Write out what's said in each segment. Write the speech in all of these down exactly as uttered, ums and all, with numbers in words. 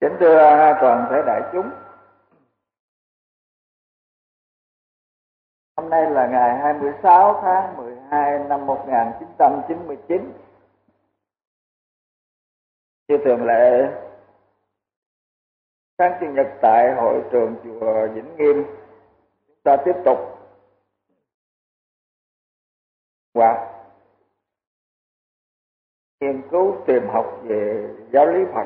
Kính thưa toàn thể đại chúng, hôm nay là ngày hai mươi sáu tháng mười hai năm một nghìn chín trăm chín mươi chín. Như thường lệ, sáng chủ nhật tại hội trường chùa Vĩnh Nghiêm, chúng ta tiếp tục và nghiên cứu tìm học về giáo lý Phật.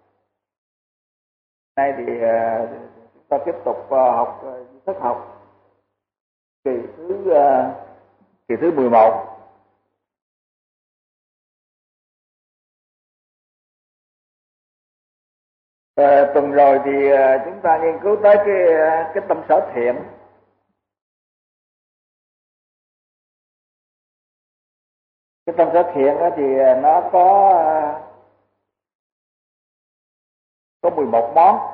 Nay thì uh, chúng ta tiếp tục uh, học uh, thức học kỳ thứ uh, kỳ thứ mười một. Uh, tuần rồi thì uh, chúng ta nghiên cứu tới cái uh, cái tâm sở thiện. Cái tâm sở thiện đó thì uh, nó có uh, có mười một món.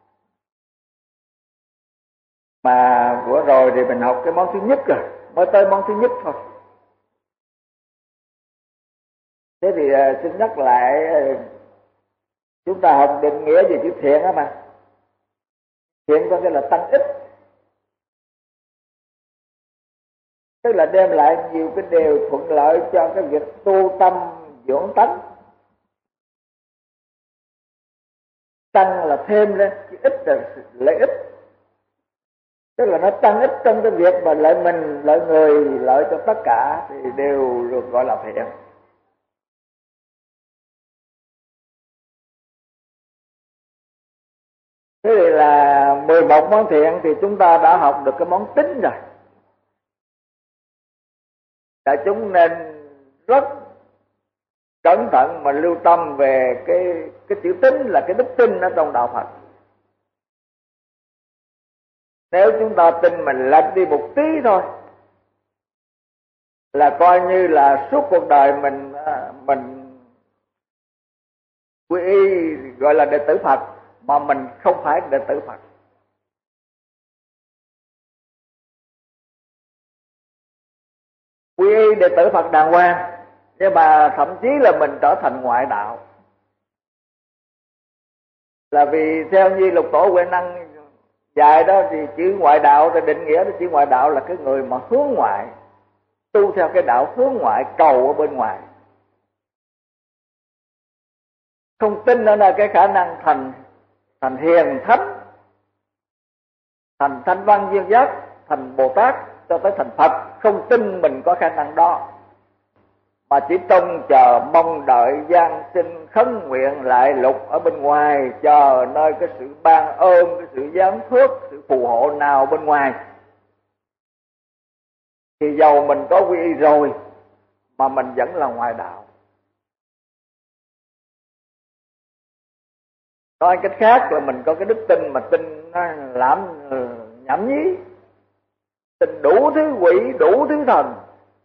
Mà vừa rồi thì mình học cái món thứ nhất rồi, mới tới món thứ nhất thôi. Thế thì uh, xin nhắc lại, uh, chúng ta học định nghĩa về chữ thiện đó mà. Thiện có nghĩa là tăng ích, tức là đem lại nhiều cái điều thuận lợi cho cái việc tu tâm dưỡng tánh. Tăng là thêm lên, chứ ít là lợi ích, tức là nó tăng ích trong cái việc mà lợi mình, lợi người, lợi cho tất cả thì đều được gọi là thiện. Thế thì là mười một món thiện thì chúng ta đã học được cái món tín rồi. Đại chúng nên rất cẩn thận mà lưu tâm về cái cái chữ tín là cái đức tin ở trong đạo Phật. Nếu chúng ta tin mình lệch đi một tí thôi là coi như là suốt cuộc đời mình mình quy y gọi là đệ tử Phật mà mình không phải đệ tử Phật. Quy y đệ tử Phật đàng hoàng, nhưng mà thậm chí là mình trở thành ngoại đạo. Là vì theo như Lục Tổ Huệ Năng dạy đó thì chữ ngoại đạo thì định nghĩa là chữ ngoại đạo là cái người mà hướng ngoại, tu theo cái đạo hướng ngoại, cầu ở bên ngoài. Không tin đó là cái khả năng thành thành hiền thánh, thành thanh văn duyên giác, thành Bồ Tát cho tới thành Phật, không tin mình có khả năng đó, mà chỉ trông chờ mong đợi gian sinh khấn nguyện lại lục ở bên ngoài, chờ nơi cái sự ban ơn, cái sự giáng phước, sự phù hộ nào bên ngoài. Thì dầu mình có quy y rồi mà mình vẫn là ngoại đạo. Nói cách khác là mình có cái đức tin mà tin nó làm nhảm nhí, tin đủ thứ quỷ, đủ thứ thần.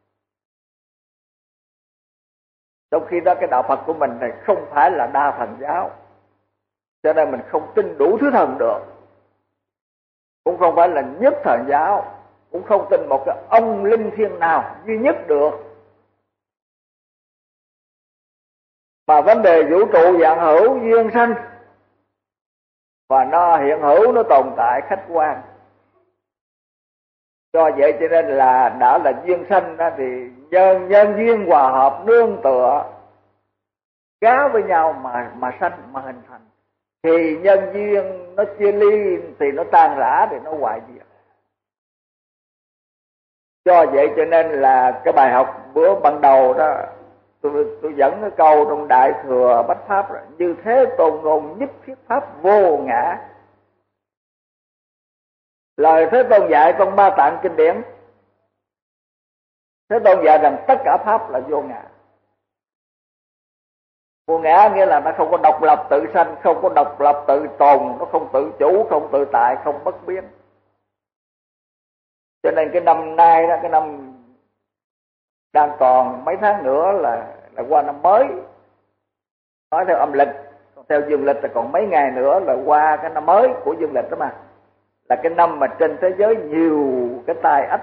Trong khi đó cái đạo Phật của mình này không phải là đa thần giáo, cho nên mình không tin đủ thứ thần được. Cũng không phải là nhất thần giáo, cũng không tin một cái ông linh thiêng nào duy nhất được. Mà vấn đề vũ trụ dạng hữu duyên sanh, và nó hiện hữu, nó tồn tại khách quan. Do vậy cho nên là đã là duyên sanh đó thì nhân nhân duyên hòa hợp nương tựa gá với nhau mà mà sanh, mà hình thành. Thì nhân duyên nó chia ly thì nó tan rã, thì nó hoại diệt. Do vậy cho nên là cái bài học bữa ban đầu đó, tôi tôi dẫn cái câu trong Đại Thừa Bách Pháp rồi: như thế tôn ngôn nhất thiết pháp vô ngã. Lời Thế Tôn dạy trong Ba Tạng kinh điển, Thế Tôn dạy rằng tất cả pháp là vô ngã. Vô ngã nghĩa là nó không có độc lập tự sanh, không có độc lập tự tồn, nó không tự chủ, không tự tại, không bất biến. Cho nên cái năm nay đó, cái năm đang còn mấy tháng nữa là là qua năm mới. Nói theo âm lịch, còn theo dương lịch là còn mấy ngày nữa là qua cái năm mới của dương lịch đó mà. Là cái năm mà trên thế giới nhiều cái tai ách,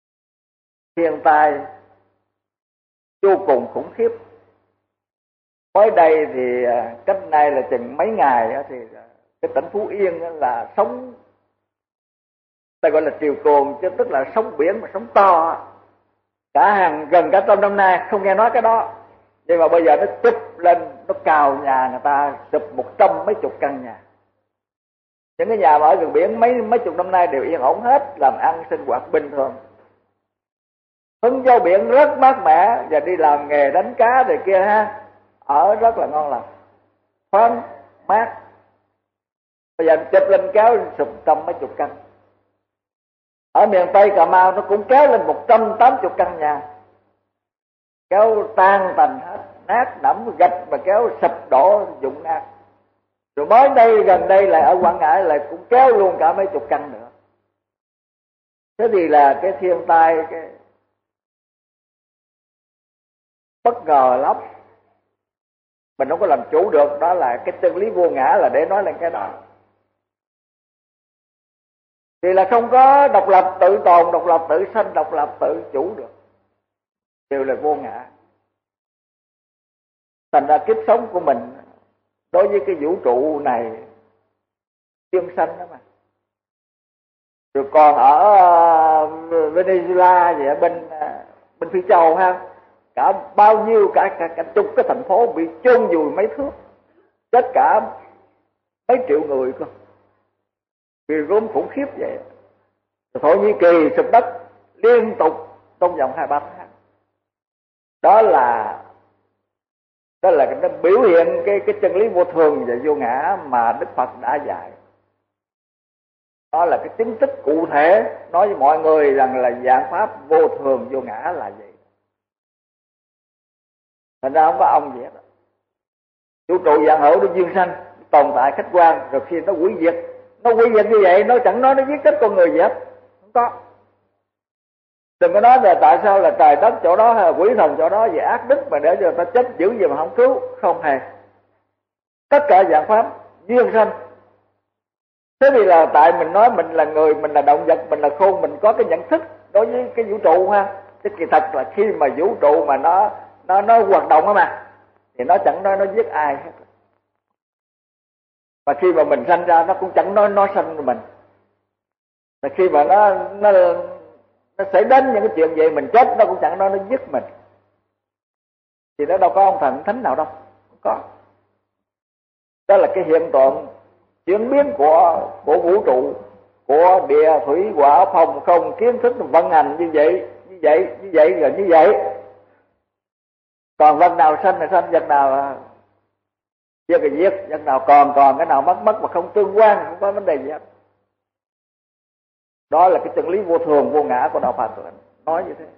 thiên tai vô cùng khủng khiếp. Mới đây thì cách nay là chừng mấy ngày thì cái tỉnh Phú Yên là sóng, ta gọi là triều cồn chứ tức là sóng biển mà sóng to, cả hàng gần cả trăm năm nay không nghe nói cái đó, nhưng mà bây giờ nó chụp lên, nó cào nhà người ta, sụp một trăm mấy chục căn nhà. Những cái nhà mà ở gần biển mấy mấy chục năm nay đều yên ổn hết, làm ăn sinh hoạt bình thường, hứng gió biển rất mát mẻ, và đi làm nghề đánh cá rồi kia ha, ở rất là ngon lành, thoáng mát. Bây giờ chụp lên kéo sụp trăm mấy chục căn. Ở miền Tây Cà Mau nó cũng kéo lên một trăm tám mươi căn nhà, kéo tan tành hết, nát nẫm gạch mà kéo sụp đổ dụng nát. Rồi mới đây gần đây lại ở Quảng Ngãi lại cũng kéo luôn cả mấy chục căn nữa. Thế thì là cái thiên tai, cái bất ngờ lắm, mình không có làm chủ được. Đó là cái chân lý vô ngã, là để nói lên cái đó. Thì là không có độc lập tự tồn, độc lập tự sanh, độc lập tự chủ được, đều là vô ngã. Thành ra kiếp sống của mình đối với cái vũ trụ này chuyên sanh đó mà. Rồi còn ở Venezuela vậy, bên bên Phi Châu ha, cả bao nhiêu cả cả, cả chục cái thành phố bị chôn vùi mấy thước, tất cả mấy triệu người cơ, vì gốm khủng khiếp vậy. Rồi Thổ Nhĩ Kỳ sụp đất liên tục trong vòng hai ba tháng. Đó là đó là nó biểu hiện cái cái chân lý vô thường và vô ngã mà Đức Phật đã dạy. Đó là cái chứng tích cụ thể nói với mọi người rằng là dạng pháp vô thường vô ngã là vậy. Thành ra không có ông gì hết. Vũ trụ vạn hữu nó duyên sanh, tồn tại khách quan, rồi khi nó hủy diệt, nó hủy diệt như vậy, nó chẳng nói nó giết chết con người gì hết, không có. Đừng có nói là tại sao là trời đất chỗ đó hay là quỷ thần chỗ đó về ác đức mà để cho người ta chết dữ gì mà không cứu, không hề. Tất cả dạng pháp duyên sanh. Thế thì là tại mình nói mình là người, mình là động vật, mình là khôn, mình có cái nhận thức đối với cái vũ trụ ha. Chứ kỳ thật là khi mà vũ trụ mà nó nó nó hoạt động á mà, thì nó chẳng nói nó giết ai hết. Và khi mà mình sanh ra nó cũng chẳng nói nó sanh mình. Và khi mà nó nó nó xảy đến những cái chuyện vậy, mình chết nó cũng chẳng nói nó giết mình. Thì nó đâu có ông thần thánh nào đâu, không có. Đó là cái hiện tượng chuyển biến của của vũ trụ, của địa thủy hỏa phong không kiến thức vận hành như vậy, như vậy, như vậy rồi như vậy. Còn vật nào sanh là sanh, vật nào giết là giết, vật nào còn còn, cái nào mất mất mà không tương quan, không có vấn đề gì hết. Đó là cái chân lý vô thường vô ngã của đạo Phật nói như thế.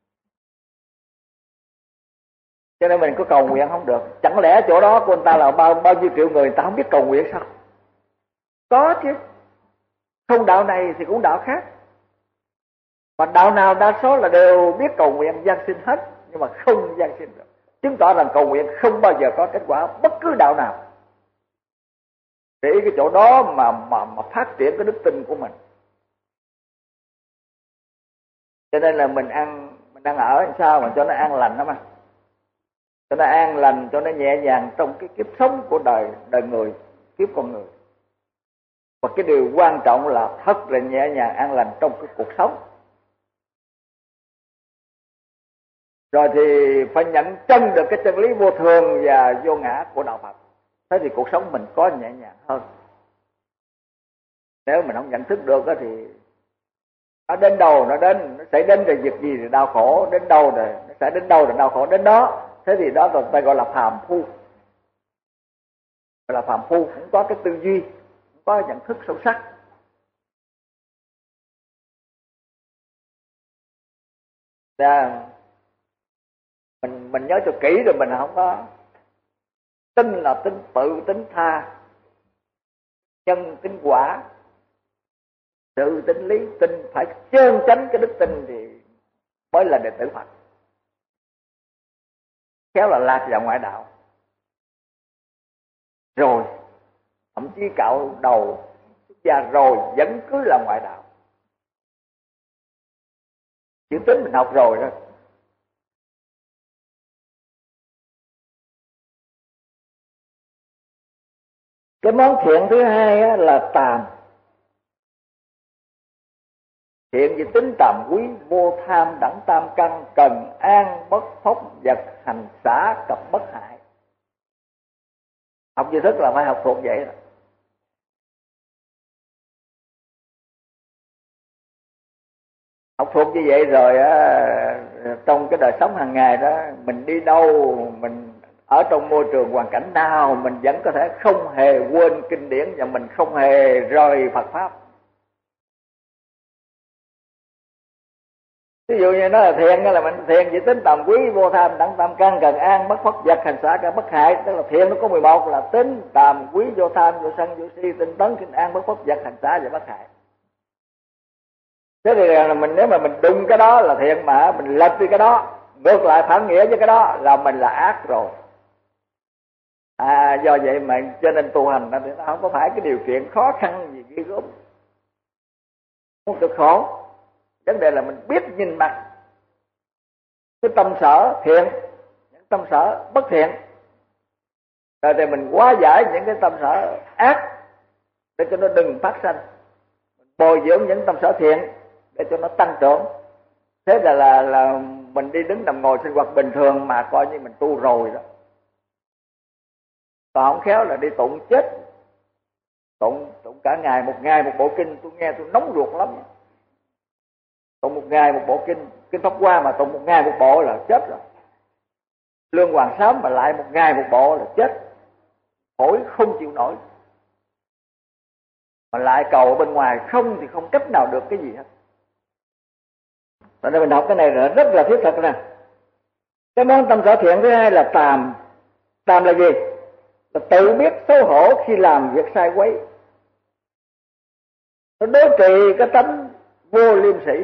Cho nên mình có cầu nguyện không được. Chẳng lẽ chỗ đó của người ta là bao bao nhiêu triệu người, người ta không biết cầu nguyện sao? Có chứ. Không đạo này thì cũng đạo khác. Mà đạo nào đa số là đều biết cầu nguyện giáng sinh hết, nhưng mà không giáng sinh được. Chứng tỏ rằng cầu nguyện không bao giờ có kết quả bất cứ đạo nào. Để ý cái chỗ đó mà mà mà phát triển cái đức tin của mình. Cho nên là mình ăn mình đang ở làm sao mà cho nó an lành đó mà. Cho nó an lành, cho nó nhẹ nhàng trong cái kiếp sống của đời đời người, kiếp con người. Và cái điều quan trọng là thật là nhẹ nhàng an lành trong cái cuộc sống. Rồi thì phải nhận chân được cái chân lý vô thường và vô ngã của đạo Phật. Thế thì cuộc sống mình có nhẹ nhàng hơn. Nếu mình không nhận thức được thì nó đến đâu nó đến, nó sẽ đến rồi việc gì thì đau khổ, đến đâu rồi nó sẽ đến đâu rồi đau khổ đến đó. Thế thì đó là ta gọi là phàm phu. Gọi là phàm phu, không có cái tư duy, không có nhận thức sâu sắc. Và mình mình nhớ cho kỹ rồi mình không có tin là tin tự, tính tha, nhân tính quả, sự tính lý, tin phải trơn tránh cái đức tin thì mới là đệ tử Phật. Khéo là lạc vào ngoại đạo. Rồi thậm chí cạo đầu xuất gia rồi vẫn cứ là ngoại đạo. Chữ tính mình học rồi đó. Cái món thiện thứ hai á, là tàm. Thiện vì tính tàm quý, vô tham, đẳng tam căn, cần an, bất phốc, vật, hành xả, cập bất hại. Học duy thức là phải học thuộc vậy đó. Học thuộc như vậy rồi á, trong cái đời sống hàng ngày đó, mình đi đâu, mình ở trong môi trường hoàn cảnh nào, mình vẫn có thể không hề quên kinh điển và mình không hề rời Phật pháp. Ví dụ như nó là thiện, là mình thiện chỉ tính tàm quý, vô tham, đẳng tam căn, cần an, bất phất, vật, hành xả, cả bất hại. Tức là thiện nó có mười một là tính tàm quý, vô tham, vô sân, vô si, tinh tấn, kinh an, bất phất, vật, hành xả và bất hại. Thế thì là mình, nếu mà mình đụng cái đó là thiện mà mình lệch đi cái đó, ngược lại phản nghĩa với cái đó là mình là ác rồi. À, do vậy mà cho nên tu hành thì nó không có phải cái điều kiện khó khăn gì ghê gớm, không cực khổ. Vấn đề là mình biết nhìn mặt cái tâm sở thiện, những tâm sở bất thiện, rồi thì mình hóa giải những cái tâm sở ác để cho nó đừng phát sinh, bồi dưỡng những tâm sở thiện để cho nó tăng trưởng. Thế là là là mình đi đứng nằm ngồi sinh hoạt bình thường mà coi như mình tu rồi đó. Còn không khéo là đi tụng chết, tụng tụng cả ngày, một ngày một bộ kinh. Tôi nghe tôi nóng ruột lắm. Tụng một ngày một bộ kinh, kinh Pháp Hoa mà tụng một ngày một bộ là chết rồi. Lương Hoàng Sám mà lại một ngày một bộ là chết, phổi không chịu nổi. Mà lại cầu ở bên ngoài không thì không cách nào được cái gì hết. Cho nên mình học cái này là rất là thiết thực nè. Cái món tâm sở thiện thứ hai là tàm. Tàm là gì? Là tự biết xấu hổ khi làm việc sai quấy. Nó đối trị cái tánh vô liêm sỉ.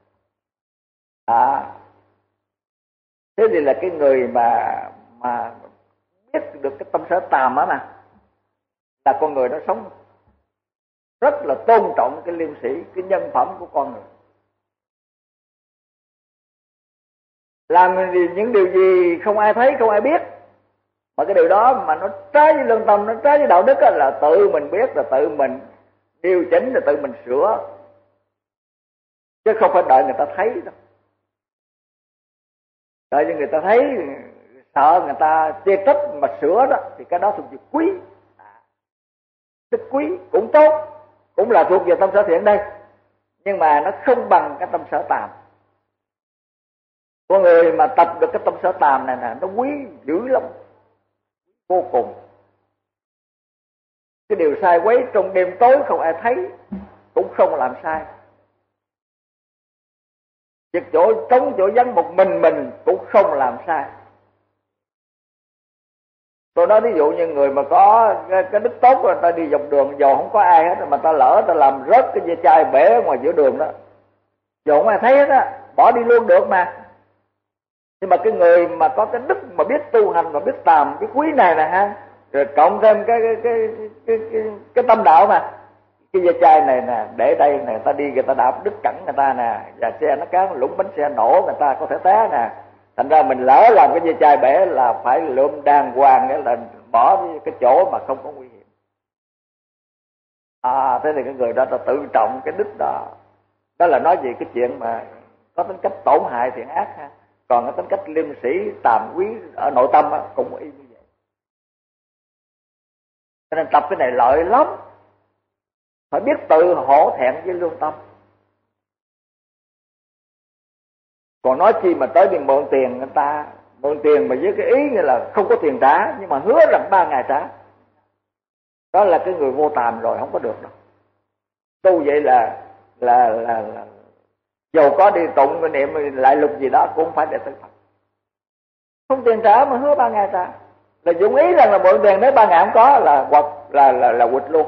À, thế thì là cái người mà mà biết được cái tâm sở tàm á mà, là con người nó sống rất là tôn trọng cái liêm sĩ, cái nhân phẩm của con người. Làm những điều gì không ai thấy, không ai biết, mà cái điều đó mà nó trái với lương tâm, nó trái với đạo đức á, là tự mình biết, là tự mình điều chỉnh, là tự mình sửa, chứ không phải đợi người ta thấy đâu. Đợi cho người ta thấy, sợ người ta chê trách mà sửa đó, thì cái đó thuộc về quý. Tức quý cũng tốt, cũng là thuộc về tâm sở thiện đây, nhưng mà nó không bằng cái tâm sở tàm. Con người mà tập được cái tâm sở tàm này nè, nó quý dữ lắm, vô cùng. Cái điều sai quấy trong đêm tối không ai thấy, cũng không làm sai. Việc chỗ trống chỗ vắng một mình mình cũng không làm sai. Tôi nói ví dụ như người mà có cái, cái đức tốt, người ta đi dọc đường dầu không có ai hết, mà ta lỡ ta làm rớt cái dây chai bể ở ngoài giữa đường đó, dầu không ai thấy hết á, bỏ đi luôn được mà. Nhưng mà cái người mà có cái đức mà biết tu hành, mà biết tàm cái quý này nè ha, rồi cộng thêm cái cái cái cái cái, cái tâm đạo mà, cái dây chai này nè để đây nè, ta đi người ta đạp đứt cẳng người ta nè, và xe nó cán lũng bánh xe nổ, người ta có thể té nè. Thành ra mình lỡ làm cái dây chai bể là phải lượm đàng hoàng, nghĩa là bỏ cái chỗ mà không có nguy hiểm. À, thế thì cái người đó ta tự trọng cái đức đó. Đó là nói về cái chuyện mà có tính cách tổn hại thiện ác ha. Còn cái tính cách liêm sĩ tàm quý ở nội tâm á, cũng y như vậy. Cho nên tập cái này lợi lắm. Phải biết tự hổ thẹn với lương tâm. Còn nói chi mà tới đi mượn tiền người ta, mượn tiền mà với cái ý như là không có tiền trả, nhưng mà hứa rằng ba ngày trả, đó là cái người vô tàm rồi, không có được đâu. Tu vậy là là là, là dầu có đi tụng cái niệm lại lục gì đó cũng phải để tới Phật. Không tiền trả mà hứa ba ngày trả, là dụng ý rằng là mượn tiền nếu ba ngày không có là hoặc là là là quỵt luôn.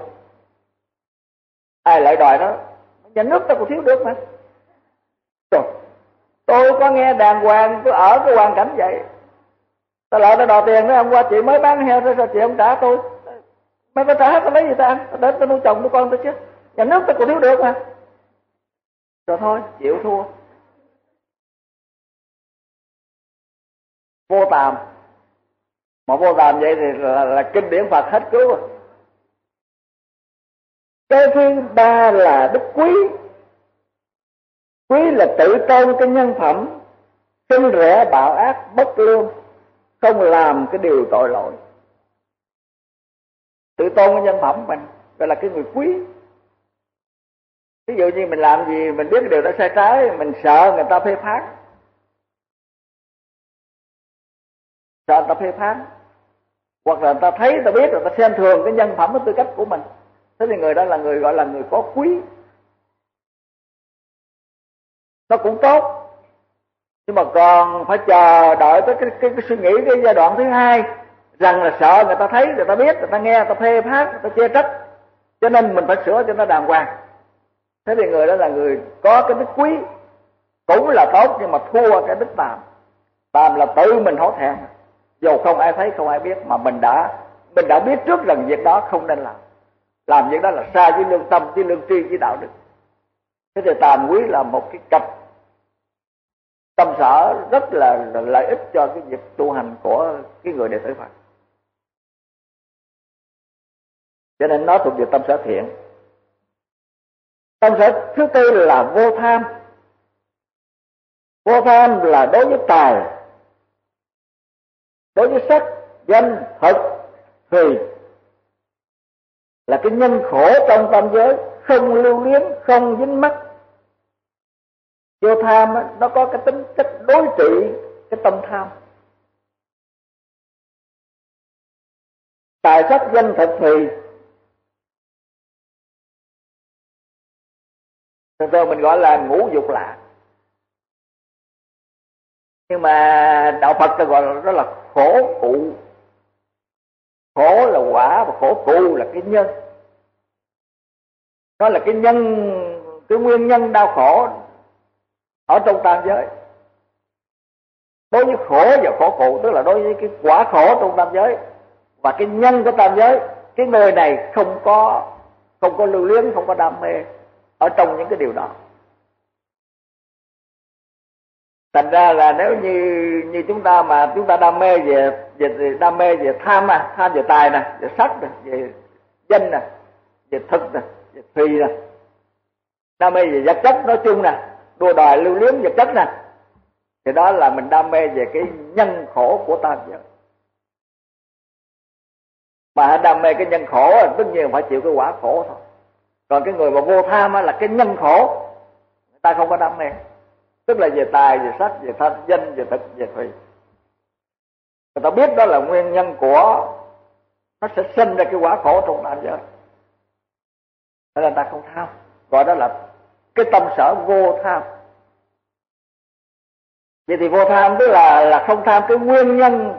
Ai lại đòi đó, nhà nước ta cũng thiếu được mà. Rồi, tôi có nghe đàng hoàng, tôi ở cái hoàn cảnh vậy, ta lại ta đòi tiền đó, hôm qua chị mới bán heo, sao chị không trả tôi? Mày phải trả hết, tao lấy gì ta ăn? Tao đến tao nuôi chồng nuôi con tôi chứ. Nhà nước ta cũng thiếu được mà. Rồi thôi, chịu thua. Vô tàm. Mà vô tàm vậy thì là, là kinh điển Phật hết cứu rồi. Cái thứ ba là đức quý. Quý là tự tôn cái nhân phẩm, khinh rẻ bạo ác, bất lương, không làm cái điều tội lỗi. Tự tôn cái nhân phẩm mình, gọi là cái người quý. Ví dụ như mình làm gì mình biết cái điều đó sai trái, mình sợ người ta phê phán, sợ người ta phê phán, hoặc là người ta thấy, người ta biết, người ta xem thường cái nhân phẩm, cái tư cách của mình. Thế thì người đó là người gọi là người có quý. Nó cũng tốt, nhưng mà còn phải chờ đợi tới cái, cái, cái suy nghĩ cái giai đoạn thứ hai, rằng là sợ người ta thấy, người ta biết, người ta nghe, người ta phê phán, người ta chê trách, cho nên mình phải sửa cho nó đàng hoàng. Thế thì người đó là người có cái đức quý, cũng là tốt, nhưng mà thua cái đức tàm. Tàm là tự mình hổ thẹn, dù không ai thấy, không ai biết, mà mình đã mình đã biết trước rằng việc đó không nên làm, làm việc đó là sai với lương tâm, với lương tri, với đạo đức. Thế thì tàm quý là một cái cặp tâm sở rất là, là lợi ích cho cái việc tu hành của cái người đệ tử Phật. Cho nên nó thuộc về tâm sở thiện. Tâm sở thứ tư là vô tham. Vô tham là đối với tài, đối với sắc, danh, thực, thùy, là cái nhân khổ trong tam giới, không lưu luyến, không dính mắc. Vô tham nó có cái tính chất đối trị cái tâm tham. Tài sắc danh thực thùy, thường thường mình gọi là ngũ dục lạc, nhưng mà đạo Phật ta gọi là đó là khổ cụ. Khổ là quả và khổ cụ là cái nhân. Nó là cái nhân, cái nguyên nhân đau khổ ở trong tam giới. Đối với khổ và khổ cụ, tức là đối với cái quả khổ trong tam giới và cái nhân của tam giới, cái người này không có không có lưu luyến, không có đam mê ở trong những cái điều đó. Thành ra là nếu như như chúng ta mà chúng ta đam mê về về đam mê về tham à, tham về tài nè, về sắc nè, về danh nè, về thực nè, về thùy nè, đam mê về vật chất nói chung nè, đua đòi lưu luyến vật chất nè, thì đó là mình đam mê về cái nhân khổ của tam giới. Mà đam mê cái nhân khổ tất nhiên phải chịu cái quả khổ thôi. Còn cái người mà vô tham là cái nhân khổ, người ta không có đam mê, tức là về tài, về sắc, về thanh danh, về thực, về thùy. Người ta biết đó là nguyên nhân của nó sẽ sinh ra cái quả khổ trong tam giới, thế là người ta không tham, gọi đó là cái tâm sở vô tham. Vậy thì vô tham tức là là không tham cái nguyên nhân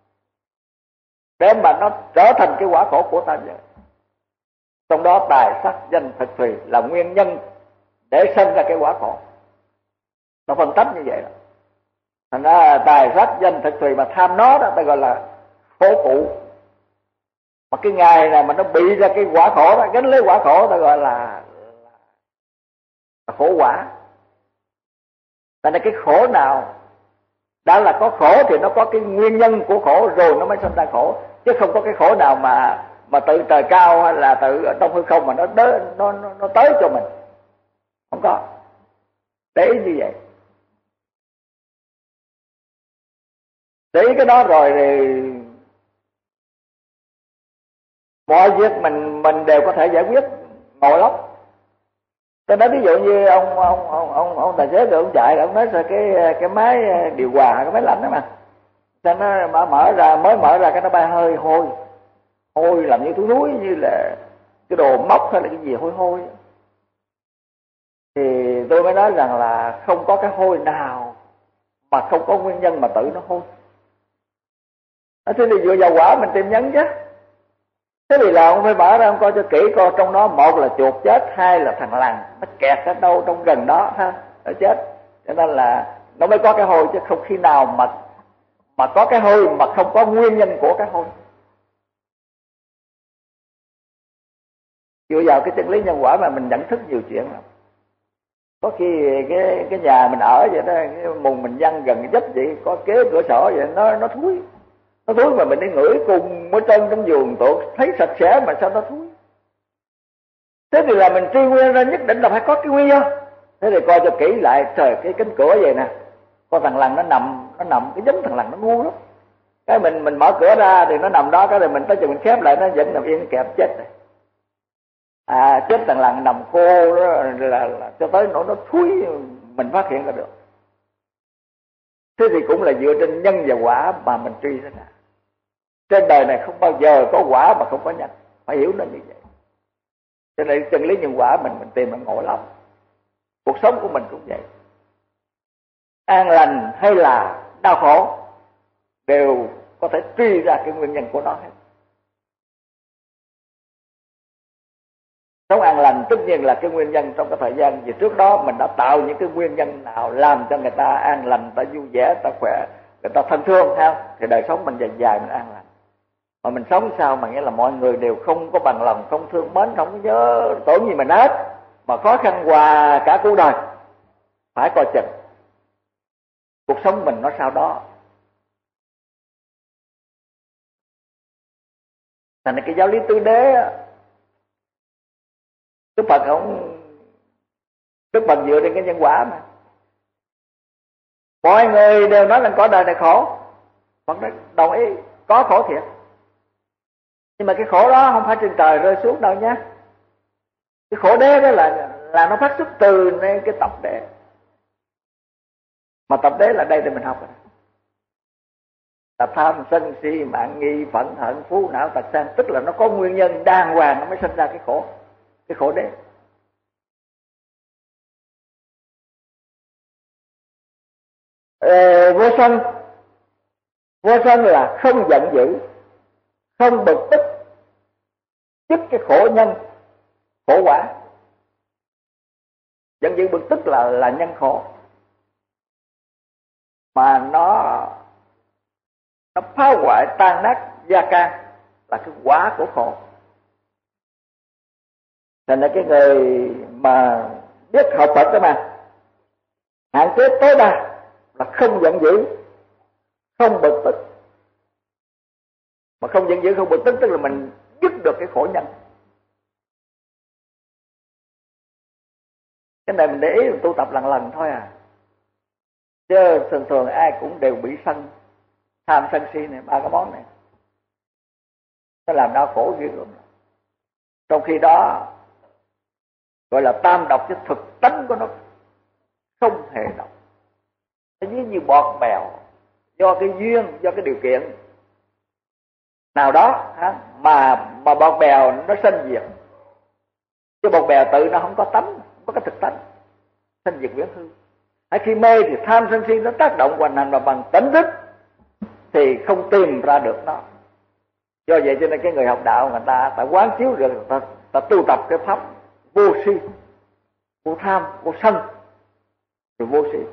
để mà nó trở thành cái quả khổ của tam giới. Trong đó tài sắc danh thực thùy là nguyên nhân để sinh ra cái quả khổ. Nó phân tách như vậy đó. Thành ra tài sắc danh thực thùy mà tham nó đó ta gọi là khổ cụ. Mà cái ngày này mà nó bị ra cái quả khổ đó, gánh lấy quả khổ ta gọi là, là khổ quả. Thành ra cái khổ nào đã là có khổ thì nó có cái nguyên nhân của khổ rồi nó mới sinh ra khổ, chứ không có cái khổ nào mà mà tự trời cao hay là tự ở trong hư không mà nó đớ, nó, nó nó tới cho mình, không có. Để ý như vậy, để ý cái đó rồi thì mọi việc mình mình đều có thể giải quyết ngồi lắm. Tôi nói ví dụ như ông ông ông ông ông tài xế rồi ông chạy, ông nói sao cái cái máy điều hòa, cái máy lạnh đó mà, sao nó mở mở ra mới mở ra cái nó bay hơi hôi hôi làm như thúi thúi, như là cái đồ móc hay là cái gì hôi hôi. Thì tôi mới nói rằng là không có cái hôi nào mà không có nguyên nhân mà tự nó hôi. Thế thì dựa vào quả mình tìm nhân chứ. Thế thì là ông phải mở ra ông coi cho kỹ, coi trong đó một là chuột chết, hai là thằng lằn nó kẹt ở đâu trong rừng đó ha, nó chết. Cho nên là nó mới có cái hôi, chứ không khi nào mà mà có cái hôi mà không có nguyên nhân của cái hôi. Dựa vào cái chân lý nhân quả mà mình nhận thức nhiều chuyện lắm. Có khi cái cái nhà mình ở vậy đó, cái mùng mình văng gần cái dấp vậy, có kế cửa sổ vậy, nó nó thúi. Nó thúi mà mình đi ngửi cùng ở trên trong giường tuột thấy sạch sẽ mà sao nó thúi. Thế thì là mình truy nguyên ra nhất định là phải có cái nguyên nhân. Thế thì coi cho kỹ lại, trời, cái cánh cửa vậy nè, có thằng lằn nó nằm, nó nằm cái giống thằng lằn nó ngu lắm. Cái mình mình mở cửa ra thì nó nằm đó, cái rồi mình tới chừng mình khép lại nó vẫn nằm yên kẹp chết rồi. À, chết thằng lằn nằm khô đó là, là cho tới nỗi nó thúi mình phát hiện ra được. Thế thì cũng là dựa trên nhân và quả mà mình truy ra. Trên đời này không bao giờ có quả mà không có nhân, phải hiểu nó như vậy. Cho nên chân lý nhân quả mình mình tìm mình ngộ lắm. Cuộc sống của mình cũng vậy. An lành hay là đau khổ đều có thể truy ra cái nguyên nhân của nó hết. Sống an lành tất nhiên là cái nguyên nhân trong cái thời gian vì trước đó mình đã tạo những cái nguyên nhân nào làm cho người ta an lành, người ta vui vẻ, người ta khỏe, người ta thân thương ha, thì đời sống mình dài dài mình an lành. Mà mình sống sao mà nghĩa là mọi người đều không có bằng lòng, không thương mến, không có nhớ tổn gì mình hết, mà khó khăn hòa cả cuộc đời, phải coi chừng cuộc sống mình nó sao đó. Thành ra cái giáo lý tứ đế, Đức Phật không, Đức Phật dựa trên cái nhân quả mà. Mọi người đều nói là có đời này khổ, Phật nói đồng ý, có khổ thiệt. Nhưng mà cái khổ đó không phải trên trời rơi xuống đâu nhé. Cái khổ đế đó là là nó phát xuất từ nên cái tập đế. Mà tập đế là đây thì mình học rồi. Là tham sân si mạn nghi phẫn hận phú não tật sang, tức là nó có nguyên nhân đàng hoàng nó mới sinh ra cái khổ, cái khổ đế. Ờ, vô sân, vô sân là không giận dữ, không bực tức, dứt cái khổ nhân, khổ quả. Giận dữ bực tức là là nhân khổ, mà nó nó phá hoại tan nát gia can, là cái quả của khổ. Thành ra cái người mà biết học Phật đó mà, hạn chế tối đa là không giận dữ, không bực tức. Mà không giận dữ, không bực tức tức là mình dứt được cái khổ nhân. Cái này mình để ý tu tập lần lần thôi à. Chứ thường thường ai cũng đều bị sân, tham sân si này, ba cái món này nó làm đau khổ ghê gớm. Trong khi đó gọi là tam độc, chứ thực tánh của nó không hề độc. Nó như như bọt bèo, do cái duyên, do cái điều kiện nào đó mà mà bọt bèo nó sinh diệt. Chứ bọt bèo tự nó không có tánh, không có cái thực tánh, sinh diệt viễn hư. Hay khi mê thì tham sân si nó tác động hoàn hành, mà bằng tỉnh thức thì không tìm ra được nó. Do vậy cho nên cái người học đạo người ta phải quán chiếu được, người ta, ta tu tập cái pháp vô si, vô tham, vô sân, rồi vô si.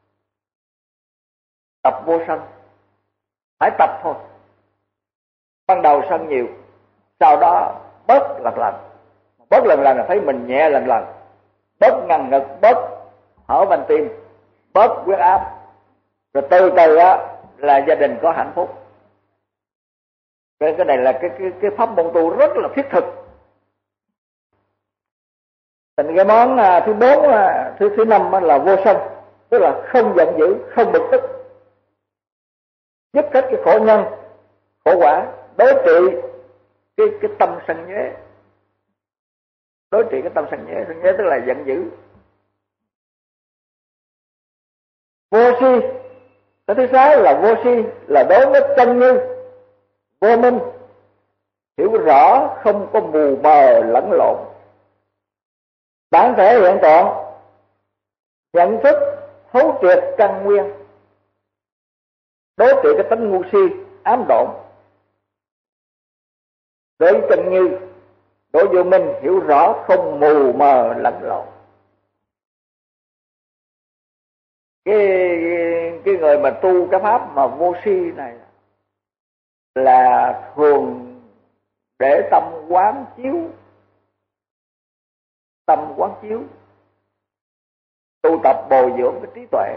Tập vô sân, phải tập thôi. Ban đầu sân nhiều, sau đó bớt lần lần, bớt lần lần là thấy mình nhẹ lần lần, bớt ngăn ngực, bớt hở van tim, bớt huyết áp, rồi từ từ á là gia đình có hạnh phúc. Cái cái này là cái cái cái pháp môn tu rất là thiết thực. Thành cái món thứ bốn, thứ thứ năm là vô sân, tức là không giận dữ, không bực tức, dứt hết cái khổ nhân, khổ quả, đối trị cái cái tâm sân nhuế, đối trị cái tâm sân nhuế, sân nhuế tức là giận dữ. Vô si, cái thứ sáu là vô si, là đối với chân như, vô minh, hiểu rõ, không có mù mờ lẫn lộn. Bản thể hiện toàn, nhận thức, thấu triệt căn nguyên, đối trị cái tánh ngu si, ám độn. Đối với chân như, đối vô minh, hiểu rõ, không mù mờ lẫn lộn. Cái, cái người mà tu cái pháp mà vô si này là thường để tâm quán chiếu, tâm quán chiếu, tu tập bồi dưỡng cái trí tuệ.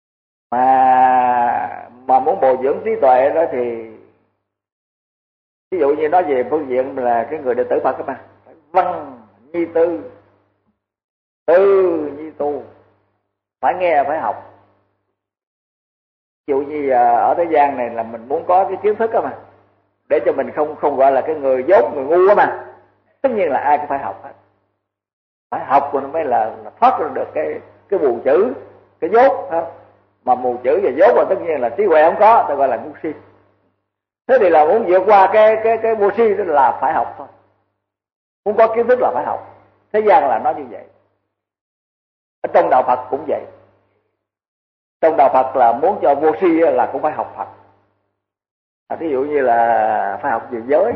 Mà mà muốn bồi dưỡng trí tuệ đó thì ví dụ như nói về phương diện là cái người đệ tử Phật các bạn, văn nhi tư, tư nhi tu, phải nghe phải học. Ví dụ như ở thế gian này là mình muốn có cái kiến thức đó mà, để cho mình không không gọi là cái người dốt người ngu đó mà, tất nhiên là ai cũng phải học hết, phải học rồi mới là, là thoát ra được cái cái mù chữ, cái dốt không? Mà mù chữ và dốt là tất nhiên là trí huệ không có, ta gọi là ngu si. Thế thì là muốn vượt qua cái cái cái vô si đó là phải học thôi, muốn có kiến thức là phải học. Thế gian là nó như vậy. Ở trong đạo Phật cũng vậy. Trong đạo Phật là muốn cho vô si là cũng phải học Phật. À, ví dụ như là phải học về giới.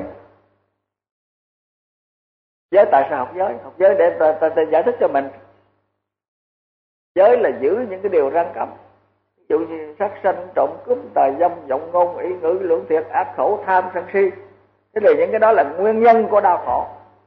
Giới tại sao học giới? Học giới để ta, ta, ta giải thích cho mình. Giới là giữ những cái điều răn cấm. Ví dụ như sát sanh, trộm cướp, tà dâm, vọng ngôn, ý ngữ, lưỡng thiệt, ác khẩu, tham, sân si. Thế thì những cái đó là nguyên nhân của đau khổ.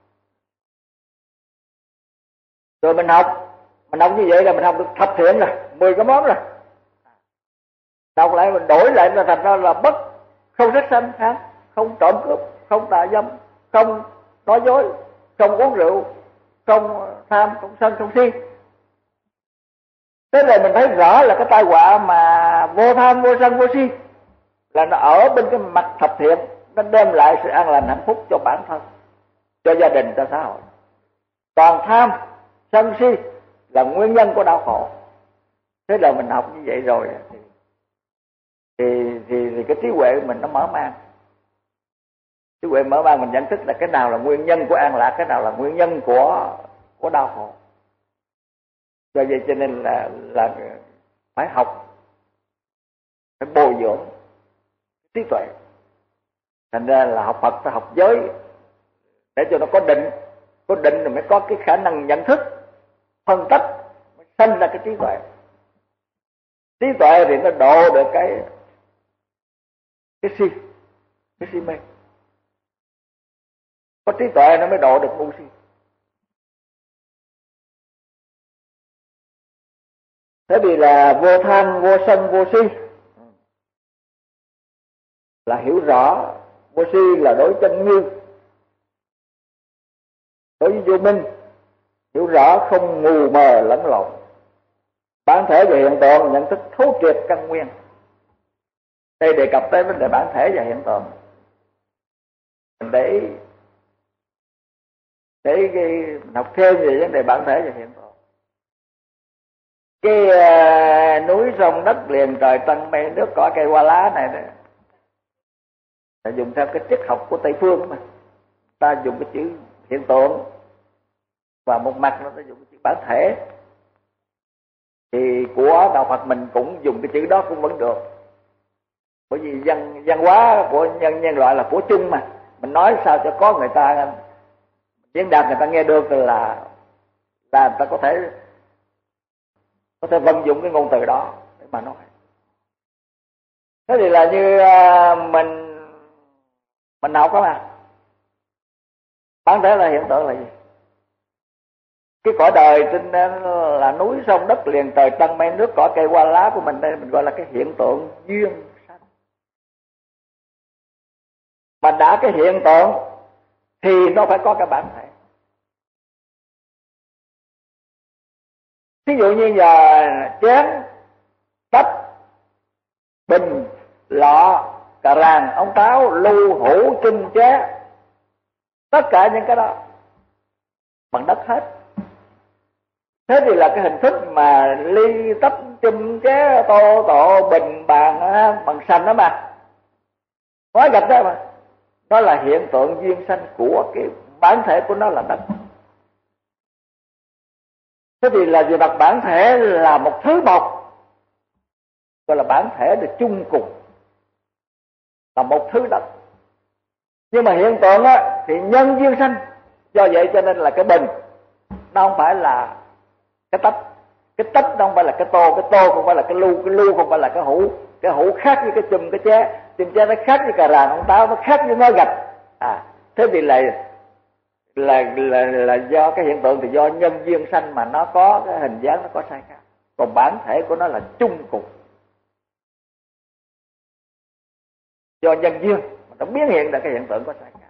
Rồi mình học, mình học như vậy là mình học được thập thiện rồi, mười cái món rồi. Đọc lại mình đổi lại là thành ra là bất, không sát sanh, không trộm cướp, không tà dâm, không nói dối, không uống rượu, không tham, không sân, không si. Thế rồi mình thấy rõ là cái tai họa mà vô tham, vô sân, vô si là nó ở bên cái mặt thập thiện, nó đem lại sự an lành hạnh phúc cho bản thân, cho gia đình, cho xã hội. Còn tham, sân si là nguyên nhân của đau khổ. Thế là mình học như vậy rồi thì thì, thì, thì cái trí huệ của mình nó mở mang. Trí huệ mở mang, mình nhận thức là cái nào là nguyên nhân của an lạc, cái nào là nguyên nhân của của đau khổ. Do vậy cho nên là là phải học, phải bồi dưỡng trí tuệ. Thành ra là học Phật phải học giới để cho nó có định, có định rồi mới có cái khả năng nhận thức, phân tích, mới sanh ra cái trí tuệ. Trí tuệ thì nó độ được cái cái si, cái si mê. Có trí tuệ nó mới độ được ngu si. Thế vì là vô tham, vô sân, vô si là hiểu rõ, vô si là đối chân như, đối với vô minh, hiểu rõ không mù mờ lẫn lộn, bản thể và hiện tượng, nhận thức thấu triệt căn nguyên. Đây đề cập tới vấn đề bản thể và hiện tượng. Để để cái học thêm về vấn đề bản thể và hiện tượng. Cái uh, núi sông đất liền trời trăng mây nước cỏ cây hoa lá này này là dùng theo cái triết học của Tây phương mà. Ta dùng cái chữ hiện tượng và một mặt nó ta dùng cái chữ bản thể. Thì của đạo Phật mình cũng dùng cái chữ đó cũng vẫn được. Bởi vì văn văn hóa của nhân nhân loại là của chung mà. Mình nói sao cho có người ta diễn đạt người ta nghe được là là người ta có thể có thể vận dụng cái ngôn từ đó để mà nói. Thế thì là như mình mình học đó mà. Bản thể là hiện tượng là gì? Cái cõi đời trên là núi sông đất liền trời trăng mây nước cỏ cây hoa lá của mình đây, mình gọi là cái hiện tượng duyên sanh. Mà đã cái hiện tượng thì nó phải có cái bản thể. Ví dụ như giờ chén, tách, bình, lọ, cà ràng, ống táo, lu, hũ, chung, ché, tất cả những cái đó bằng đất hết. Thế thì là cái hình thức mà ly, tách, chung, ché, tô, tổ, bình, bàn, bằng sành đó mà. Nói gạch đó mà. Nó là hiện tượng duyên sanh của cái bản thể của nó là đất. Thế thì là về mặt bản thể là một thứ một, gọi là bản thể được chung cùng, là một thứ đất. Nhưng mà hiện tượng á, thì nhân duyên sanh. Do vậy cho nên là cái bình nó không phải là cái tách, cái tách nó không phải là cái tô, cái tô không phải là cái lu, cái lu không phải là cái hũ, cái hũ khác với cái chùm cái ché, chùm ché nó khác với cà ràng ống táo, nó khác với ngói gạch. À, thế thì là là là là do cái hiện tượng thì do nhân duyên sanh mà nó có cái hình dáng nó có sai khác. Còn bản thể của nó là chung cục. Do nhân duyên mà nó biến hiện ra cái hiện tượng có sai khác.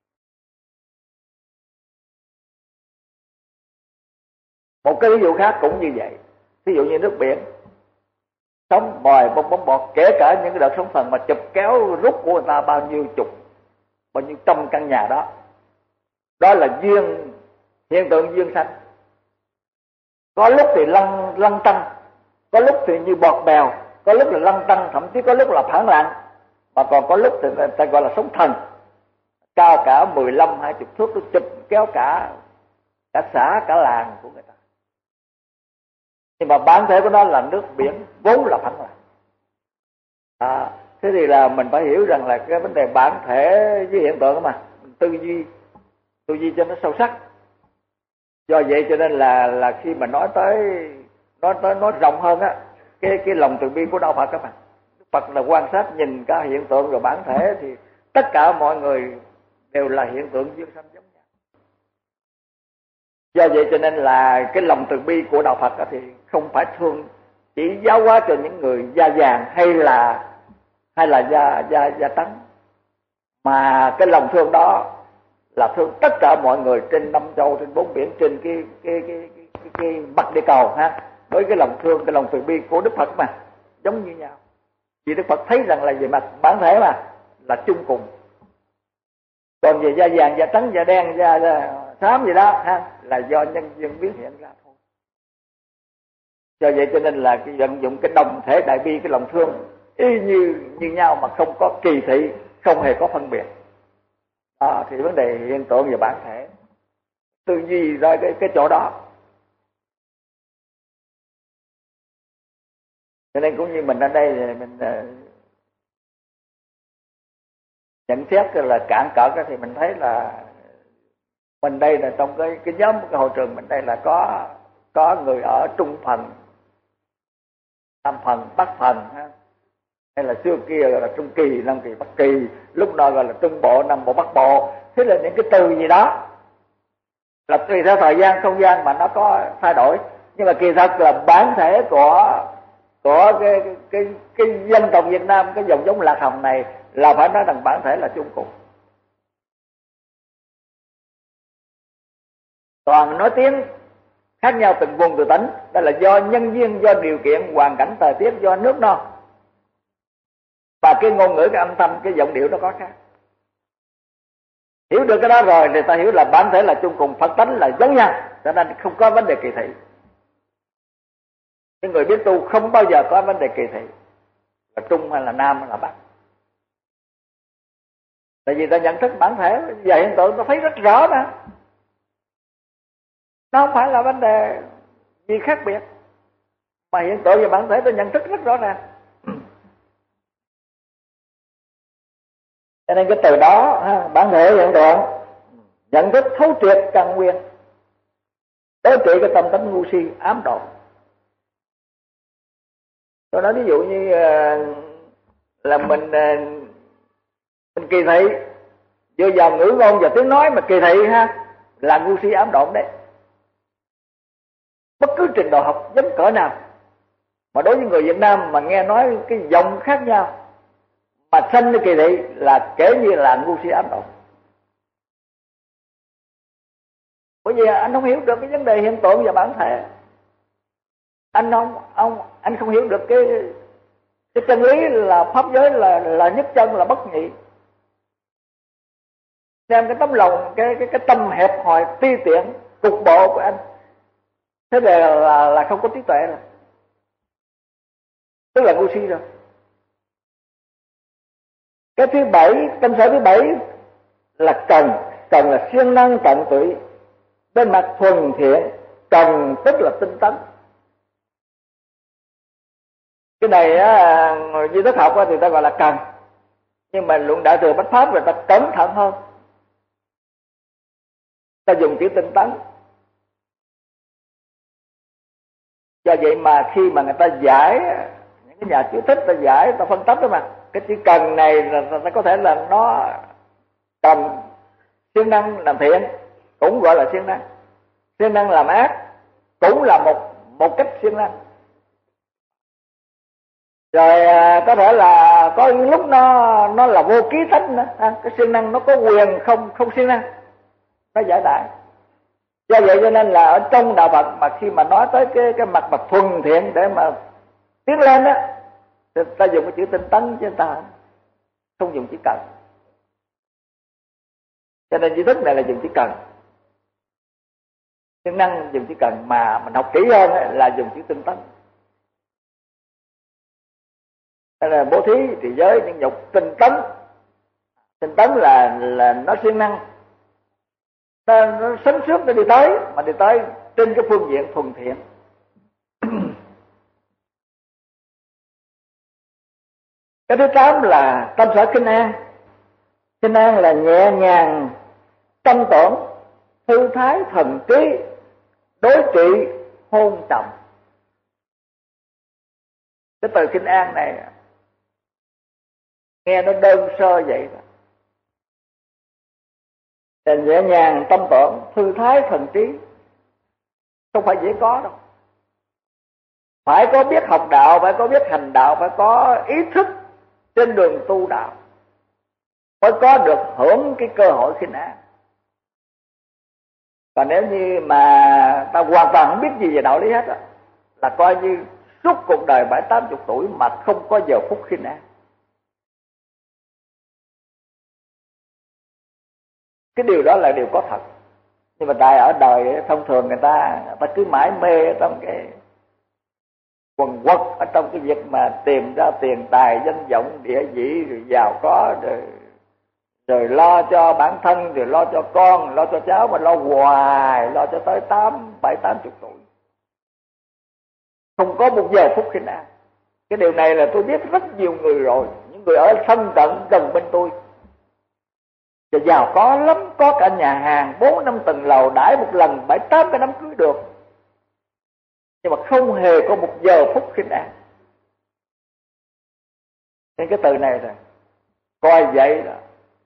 Một cái ví dụ khác cũng như vậy, ví dụ như nước biển, sóng bòi bong bóng bọt, kể cả những cái đợt sóng thần mà chụp kéo rút của người ta bao nhiêu chục, bao nhiêu trăm căn nhà đó, đó là duyên, hiện tượng duyên sanh. Có lúc thì lăn lăn tăng, có lúc thì như bọt bèo, có lúc là lăn tăng, thậm chí có lúc là phản lặng, mà còn có lúc thì người ta gọi là sóng thần, cao cả mười lăm hai mươi thước, nó chụp kéo cả cả xã cả làng của người ta. Nhưng mà bản thể của nó là nước biển, vốn là phẳng lặng. À, thế thì là mình phải hiểu rằng là cái vấn đề bản thể với hiện tượng mà mình tư duy tư duy cho nó sâu sắc. Do vậy cho nên là là khi mà nói tới nói tới nói rộng hơn á, cái cái lòng từ bi của đạo Phật các bạn. Đức Phật là quan sát nhìn cả hiện tượng rồi bản thể, thì tất cả mọi người đều là hiện tượng duyên sanh giống nhau. Do vậy cho nên là cái lòng từ bi của đạo Phật thì không phải thương chỉ giáo hóa cho những người da vàng hay là hay là da da da trắng, mà cái lòng thương đó là thương tất cả mọi người trên năm châu, trên bốn biển, trên cái cái cái cái, cái, cái mặt địa cầu ha. Với cái lòng thương, cái lòng từ bi của Đức Phật mà giống như nhau. Vì Đức Phật thấy rằng là về mặt bản thể mà là chung cùng. Còn về da vàng, da trắng, da đen, da, da xám gì đó ha, là do nhân duyên biến hiện ra thôi. Do vậy cho nên là cái vận dụng cái đồng thể đại bi, cái lòng thương y như như nhau mà không có kỳ thị, không hề có phân biệt. À, thì vấn đề hiện tượng về bản thể tư duy ra cái cái chỗ đó. Cho nên cũng như mình ở đây thì mình uh, nhận xét là cạn cỡ thì mình thấy là mình đây là trong cái cái nhóm cái hội trường mình đây là có có người ở Trung phần, Nam phần, Bắc phần ha. Hay là xưa kia gọi là Trung Kỳ, Nam Kỳ, Bắc Kỳ, lúc đó gọi là Trung Bộ, Nam Bộ, Bắc Bộ. Thế là những cái từ gì đó là tùy theo thời gian, không gian mà nó có thay đổi. Nhưng mà kỳ thật là bản thể của của cái cái cái, cái dân tộc Việt Nam, cái dòng giống Lạc Hồng này là phải nói rằng bản thể là chung cùng. Toàn nói tiếng khác nhau từng vùng từ tỉnh, đó là do nhân duyên, do điều kiện, hoàn cảnh thời tiết, do nước non. Và cái ngôn ngữ, cái âm thanh, cái giọng điệu nó có khác. Hiểu được cái đó rồi thì ta hiểu là bản thể là chung cùng, Phật tánh là giống nhau, cho nên không có vấn đề kỳ thị. Cái người biết tu không bao giờ có vấn đề kỳ thị là Trung hay là Nam hay là Bắc. Tại vì ta nhận thức bản thể và hiện tượng ta thấy rất rõ mà. Nó không phải là vấn đề gì khác biệt, mà hiện tượng và bản thể ta nhận thức rất rõ ràng. Cho nên cái từ đó, bản thể hiện tượng, nhận thức thấu triệt căn nguyên, đối trị cái tâm tánh ngu si ám độ. Tôi nói ví dụ như là mình mình kỳ thị, dựa vào ngữ ngôn và tiếng nói mà kỳ thị ha, là ngu si ám độn đấy. Bất cứ trình độ học giống cỡ nào, mà đối với người Việt Nam mà nghe nói cái giọng khác nhau mà sanh cái kỳ thị là kể như là ngu si ám độn. Bởi vì anh không hiểu được cái vấn đề hiện tượng và bản thể. Anh không ông anh không hiểu được cái cái chân lý là pháp giới là là nhất chân, là bất nhị. Đem cái tấm lòng, cái cái cái tâm hẹp hòi ti tiện cục bộ của anh, thế là là, là không có trí tuệ rồi, tức là ngu si rồi. Cái thứ bảy, tâm sở thứ bảy là cần. Cần là siêng năng tận tụy, bên mặt thuần thiện. Cần tức là tinh tấn. Cái này á, người duy thức học thì ta gọi là cần, nhưng mà luận đại thừa bách pháp rồi ta cẩn thận hơn, ta dùng chữ tinh tấn. Do vậy mà khi mà người ta giải, những cái nhà chú thích ta giải, ta phân tích đó mà, cái chữ cần này là ta có thể là nó cần siêng năng làm thiện, cũng gọi là siêng năng. Siêng năng làm ác cũng là một một cách siêng năng. Rồi à, có thể là có những lúc nó nó là vô ký thánh nữa, à, cái siêng năng nó có quyền không không siêng năng, nó giải đại. Do vậy cho nên là ở trong đạo Phật mà khi mà nói tới cái cái mặt mà thuần thiện để mà tiến lên á, thì ta dùng cái chữ tinh tấn chứ ta không dùng chữ cần. Cho nên tri thức này là dùng chữ cần, siêng năng dùng chữ cần, mà mình học kỹ hơn ấy, là dùng chữ tinh tấn. Đây là bố thí thì giới những dục tinh tấn. Tinh tấn là là nó siêng năng, nó, nó sớm trước nó đi tới, mà đi tới trên cái phương diện thuần thiện. Cái thứ tám là tâm sở khinh an. Khinh an là nhẹ nhàng tâm tổn, thư thái thần trí, đối trị hôn trọng. Cái từ khinh an này nghe nó đơn sơ vậy đó. Là nhẹ nhàng tâm tổn, thư thái thần trí, không phải dễ có đâu. Phải có biết học đạo, phải có biết hành đạo, phải có ý thức trên đường tu đạo, mới có được hưởng cái cơ hội khinh an. Còn nếu như mà ta hoàn toàn không biết gì về đạo lý hết á, là coi như suốt cuộc đời bảy tám chục tuổi mà không có giờ phút khinh an. Cái điều đó là điều có thật. Nhưng mà tại ở đời thông thường người ta người ta cứ mãi mê ở trong cái quần quật, ở trong cái việc mà tìm ra tiền tài, danh vọng, địa vị, rồi giàu có, rồi rồi lo cho bản thân, rồi lo cho con, lo cho cháu, mà lo hoài, lo cho tới tám, bảy, tám chục tuổi. Không có một giờ phút khinh an. Cái điều này là tôi biết rất nhiều người rồi, những người ở thân cận gần bên tôi. Và giàu có lắm, có cả nhà hàng bốn năm tầng lầu, đãi một lần bảy tám cái đám cưới được, nhưng mà không hề có một giờ phút khinh an. Nên cái từ này rồi coi vậy là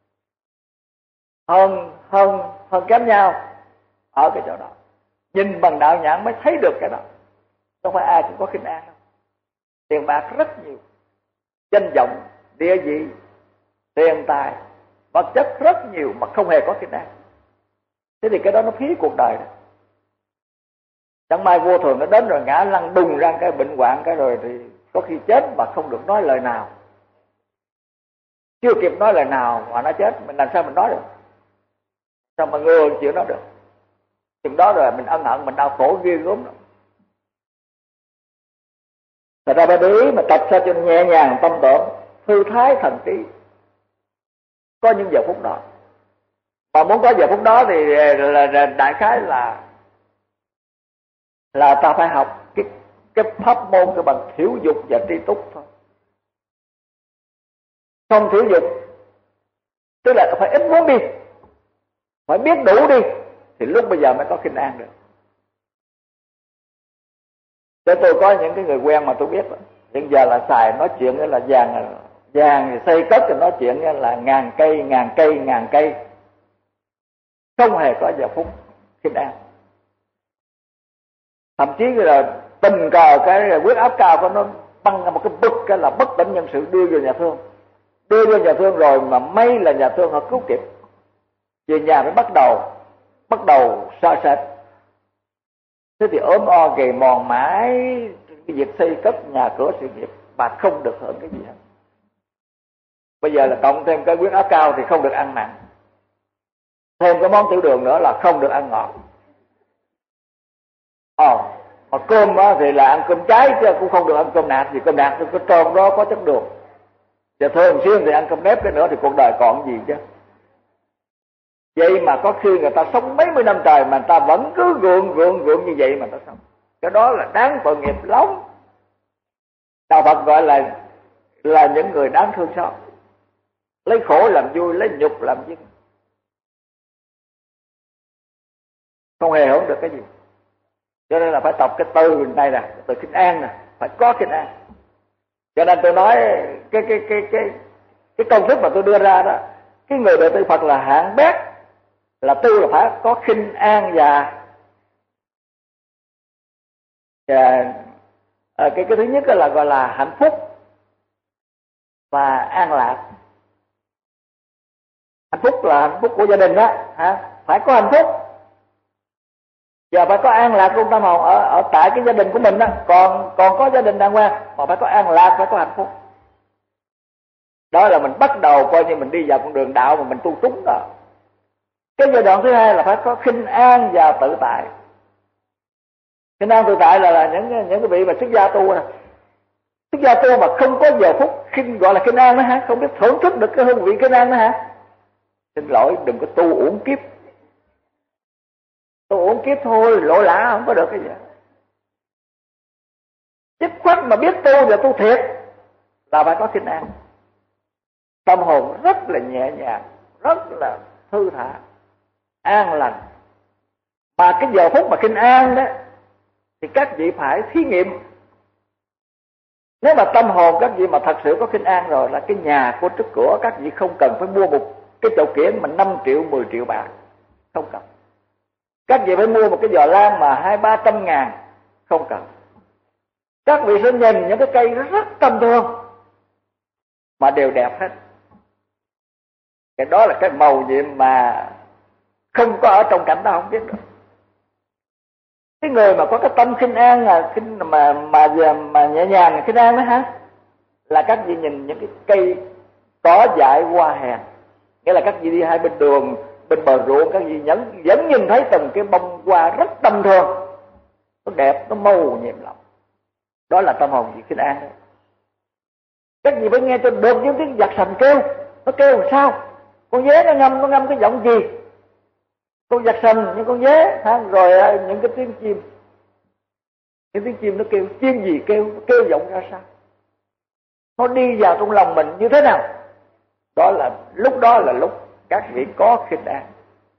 hơn hơn hơn kém nhau ở cái chỗ đó. Nhìn bằng đạo nhãn mới thấy được cái đó. Không phải ai cũng có khinh an đâu. Tiền bạc rất nhiều, danh vọng, địa vị, tiền tài, vật chất rất nhiều mà không hề có khinh an. Thế thì cái đó nó phí cuộc đời đó. Chẳng may vô thường nó đến rồi ngã lăn đùng ra cái bệnh hoạn cái rồi thì có khi chết mà không được nói lời nào. Chưa kịp nói lời nào mà nó chết, mình làm sao mình nói được? Sao mà ngừa chịu nói được? Chừng đó rồi mình ân hận, mình đau khổ ghê gớm rồi. Thật ra phải để ý mà tập sao cho nhẹ nhàng tâm tổn, thư thái thần trí. Có những giờ phút đó. Mà muốn có giờ phút đó thì là, là đại khái là là ta phải học cái cái pháp môn cái bằng thiểu dục và tri túc thôi. Không thiểu dục tức là phải ít muốn đi, phải biết đủ đi, thì lúc bây giờ mới có khinh an được. Để tôi có những cái người quen mà tôi biết hiện giờ là xài nói chuyện là vàng vàng thì xây cất, thì nói chuyện là ngàn cây ngàn cây ngàn cây, không hề có giờ phút khinh an. Thậm chí là tình cờ cái huyết áp cao của nó băng ra một cái bức cái là bất tỉnh nhân sự, đưa vô nhà thương. Đưa vô nhà thương rồi mà may là nhà thương họ cứu kịp. Về nhà mới bắt đầu bắt đầu sợ sệt. Thế thì ốm o gầy mòn mãi cái việc xây cất nhà cửa sự nghiệp mà không được hưởng cái gì hết. Bây giờ là cộng thêm cái huyết áp cao thì không được ăn mặn, thêm cái món tiểu đường nữa là không được ăn ngọt. Ồ, mà cơm á thì là ăn cơm cháy chứ cũng không được ăn cơm nạc, vì cơm nạc cái tròn đó có chất đường. Và thường xuyên thì ăn cơm nếp cái nữa thì cuộc đời còn gì chứ. Vậy mà có khi người ta sống mấy mươi năm trời mà người ta vẫn cứ gượng gượng gượng như vậy mà ta sống. Cái đó là đáng tội nghiệp lắm. Đạo Phật gọi là là những người đáng thương xót, lấy khổ làm vui, lấy nhục làm vinh, không hề hưởng được cái gì. Cho nên là phải tập cái từ này nè, từ khinh an nè, phải có khinh an. Cho nên tôi nói cái cái cái cái cái công thức mà tôi đưa ra đó, cái người đệ tử Phật là hạng bét, là tu là phải có khinh an và, và à, cái cái thứ nhất là gọi là hạnh phúc, và an lạc. Hạnh phúc là hạnh phúc của gia đình đó, hả? Phải có hạnh phúc. Giờ phải có an lạc trong tâm hồn ở ở tại cái gia đình của mình đó, còn còn có gia đình đàng hoàng mà phải có an lạc, phải có hạnh phúc. Đó là mình bắt đầu coi như mình đi vào con đường đạo mà mình tu túng đó. Cái giai đoạn thứ hai là phải có khinh an và tự tại. Khinh an tự tại là, là những những cái vị mà xuất gia tu nè. Xuất gia tu mà không có giờ phút khinh, gọi là khinh an đó hả? Không biết thưởng thức được cái hương vị khinh an đó hả? Xin lỗi, đừng có tu uổng kiếp. Tu uổng kiếp thôi, lỗ lã không có được cái gì. Dứt khoát mà biết tu và tu thiệt là phải có khinh an. Tâm hồn rất là nhẹ nhàng, rất là thư thả, an lành. Mà cái giờ phút mà khinh an đó thì các vị phải thí nghiệm. Nếu mà tâm hồn các vị mà thật sự có khinh an rồi, là cái nhà của trước cửa các vị không cần phải mua một cái chậu kiển mà năm triệu, mười triệu bạc, không cần. Các vị phải mua một cái giò lam mà hai ba trăm ngàn, không cần. Các vị sẽ nhìn những cái cây rất tâm thương mà đều đẹp hết. Cái đó là cái màu nhiệm mà không có ở trong cảnh đó không biết được. Cái người mà có cái tâm khinh an là khinh mà mà mà nhẹ nhàng khinh an đó hả? Là các vị nhìn những cái cây cỏ dại hoa hèn, nghĩa là các vị đi hai bên đường, bên bờ ruộng, các vị vẫn vẫn nhìn thấy từng cái bông hoa rất tâm thương, nó đẹp, nó màu nhiệm lòng. Đó là tâm hồn vị khinh an đấy. Các vị phải nghe cho được những tiếng giặc sành kêu. Nó kêu làm sao? Con dế nó ngâm, nó ngâm cái giọng gì? Con giặc sành, những con dế, ha? Rồi những cái tiếng chim. Những tiếng chim nó kêu, chim gì kêu, nó kêu giọng ra sao? Nó đi vào trong lòng mình như thế nào? Đó là lúc đó là lúc các vị có khinh an.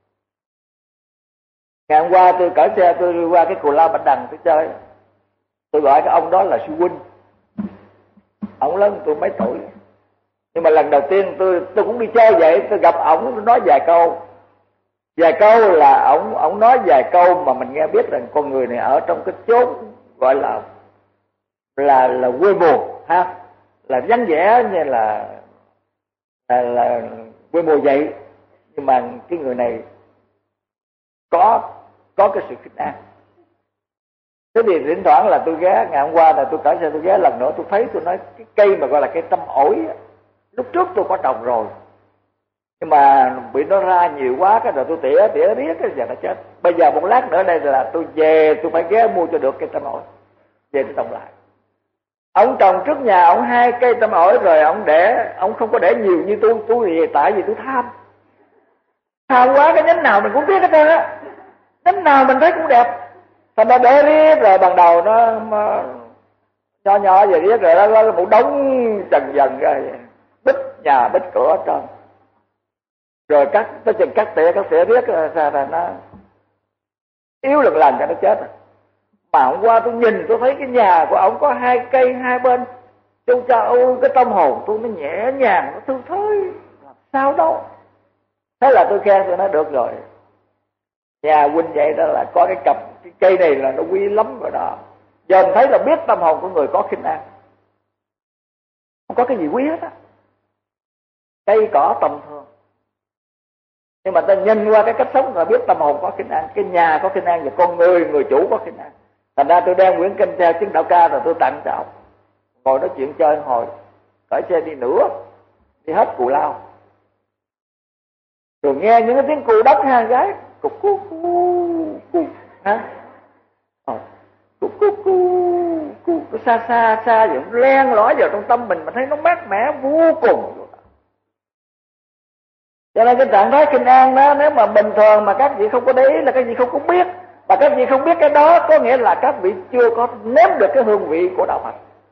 Ngày hôm qua tôi cởi xe tôi đi qua cái Cù Lao Bạch Đằng tôi chơi. Tôi gọi cái ông đó là sư huynh. Ông lớn tôi mấy tuổi. Nhưng mà lần đầu tiên tôi tôi cũng đi chơi vậy, tôi gặp ổng tôi nói vài câu. Vài câu là ổng ổng nói vài câu mà mình nghe biết rằng con người này ở trong cái chốn gọi là là là quê mùa ha, là vắng vẻ như là là, là quê mùa vậy, nhưng mà cái người này có có cái sự khinh an. Thế thì thỉnh thoảng là tôi ghé, ngày hôm qua là tôi cởi xe tôi ghé lần nữa, tôi thấy tôi nói cái cây mà gọi là cây tâm ổi, lúc trước tôi có trồng rồi, nhưng mà bị nó ra nhiều quá cái rồi tôi tỉa tỉa riết cái giờ nó chết. Bây giờ một lát nữa đây là tôi về tôi phải ghé mua cho được cây tâm ổi, về tôi trồng lại. Ông trồng trước nhà ông hai cây tâm ổi rồi ông để, ông không có để nhiều như tôi, tôi thì tại vì tôi tham. Tham quá cái nhánh nào mình cũng biết hết trơn á. Nhánh nào mình thấy cũng đẹp. Thành ra để riết rồi ban đầu nó nhỏ nhỏ về riết rồi đó là một đống dần dần rồi bít nhà bít cửa hết trơn. Rồi cắt tới chừng cắt tỉa cắt tỉa riết rồi ra là nó yếu lần lần cho nó chết rồi. Mà hôm qua tôi nhìn tôi thấy cái nhà của ông có hai cây hai bên. Tôi cha ơi cái tâm hồn tôi nó nhẹ nhàng, nó thư thái, làm sao đâu. Thế là tôi khen tôi nói được rồi. Nhà huynh vậy đó là có cái cặp cái cây này là nó quý lắm rồi đó. Giờ mình thấy là biết tâm hồn của người có khinh an. Không có cái gì quý hết á. Cây cỏ tầm thường. Nhưng mà ta nhìn qua cái cách sống là biết tâm hồn có khinh an, cái nhà có khinh an và con người, người chủ có khinh an. Thành ra tôi đem quyển kinh theo chứng đạo ca rồi tôi tặng cho ông. Ngồi nói chuyện chơi hồi, cởi xe đi nữa, đi hết Cù Lao. Rồi nghe những cái tiếng cù đất ha gái, cục cu cu cu hả? Ờ, cục cu cu cu xa xa xa vậy, len lỏi vào trong tâm mình, mình thấy nó mát mẻ vô cùng. Cho nên cái trạng thái khinh an đó, nếu mà bình thường mà các vị không có để ý là các vị không có biết, mà các vị không biết cái đó có nghĩa là các vị chưa có nếm được cái hương vị của đạo Phật.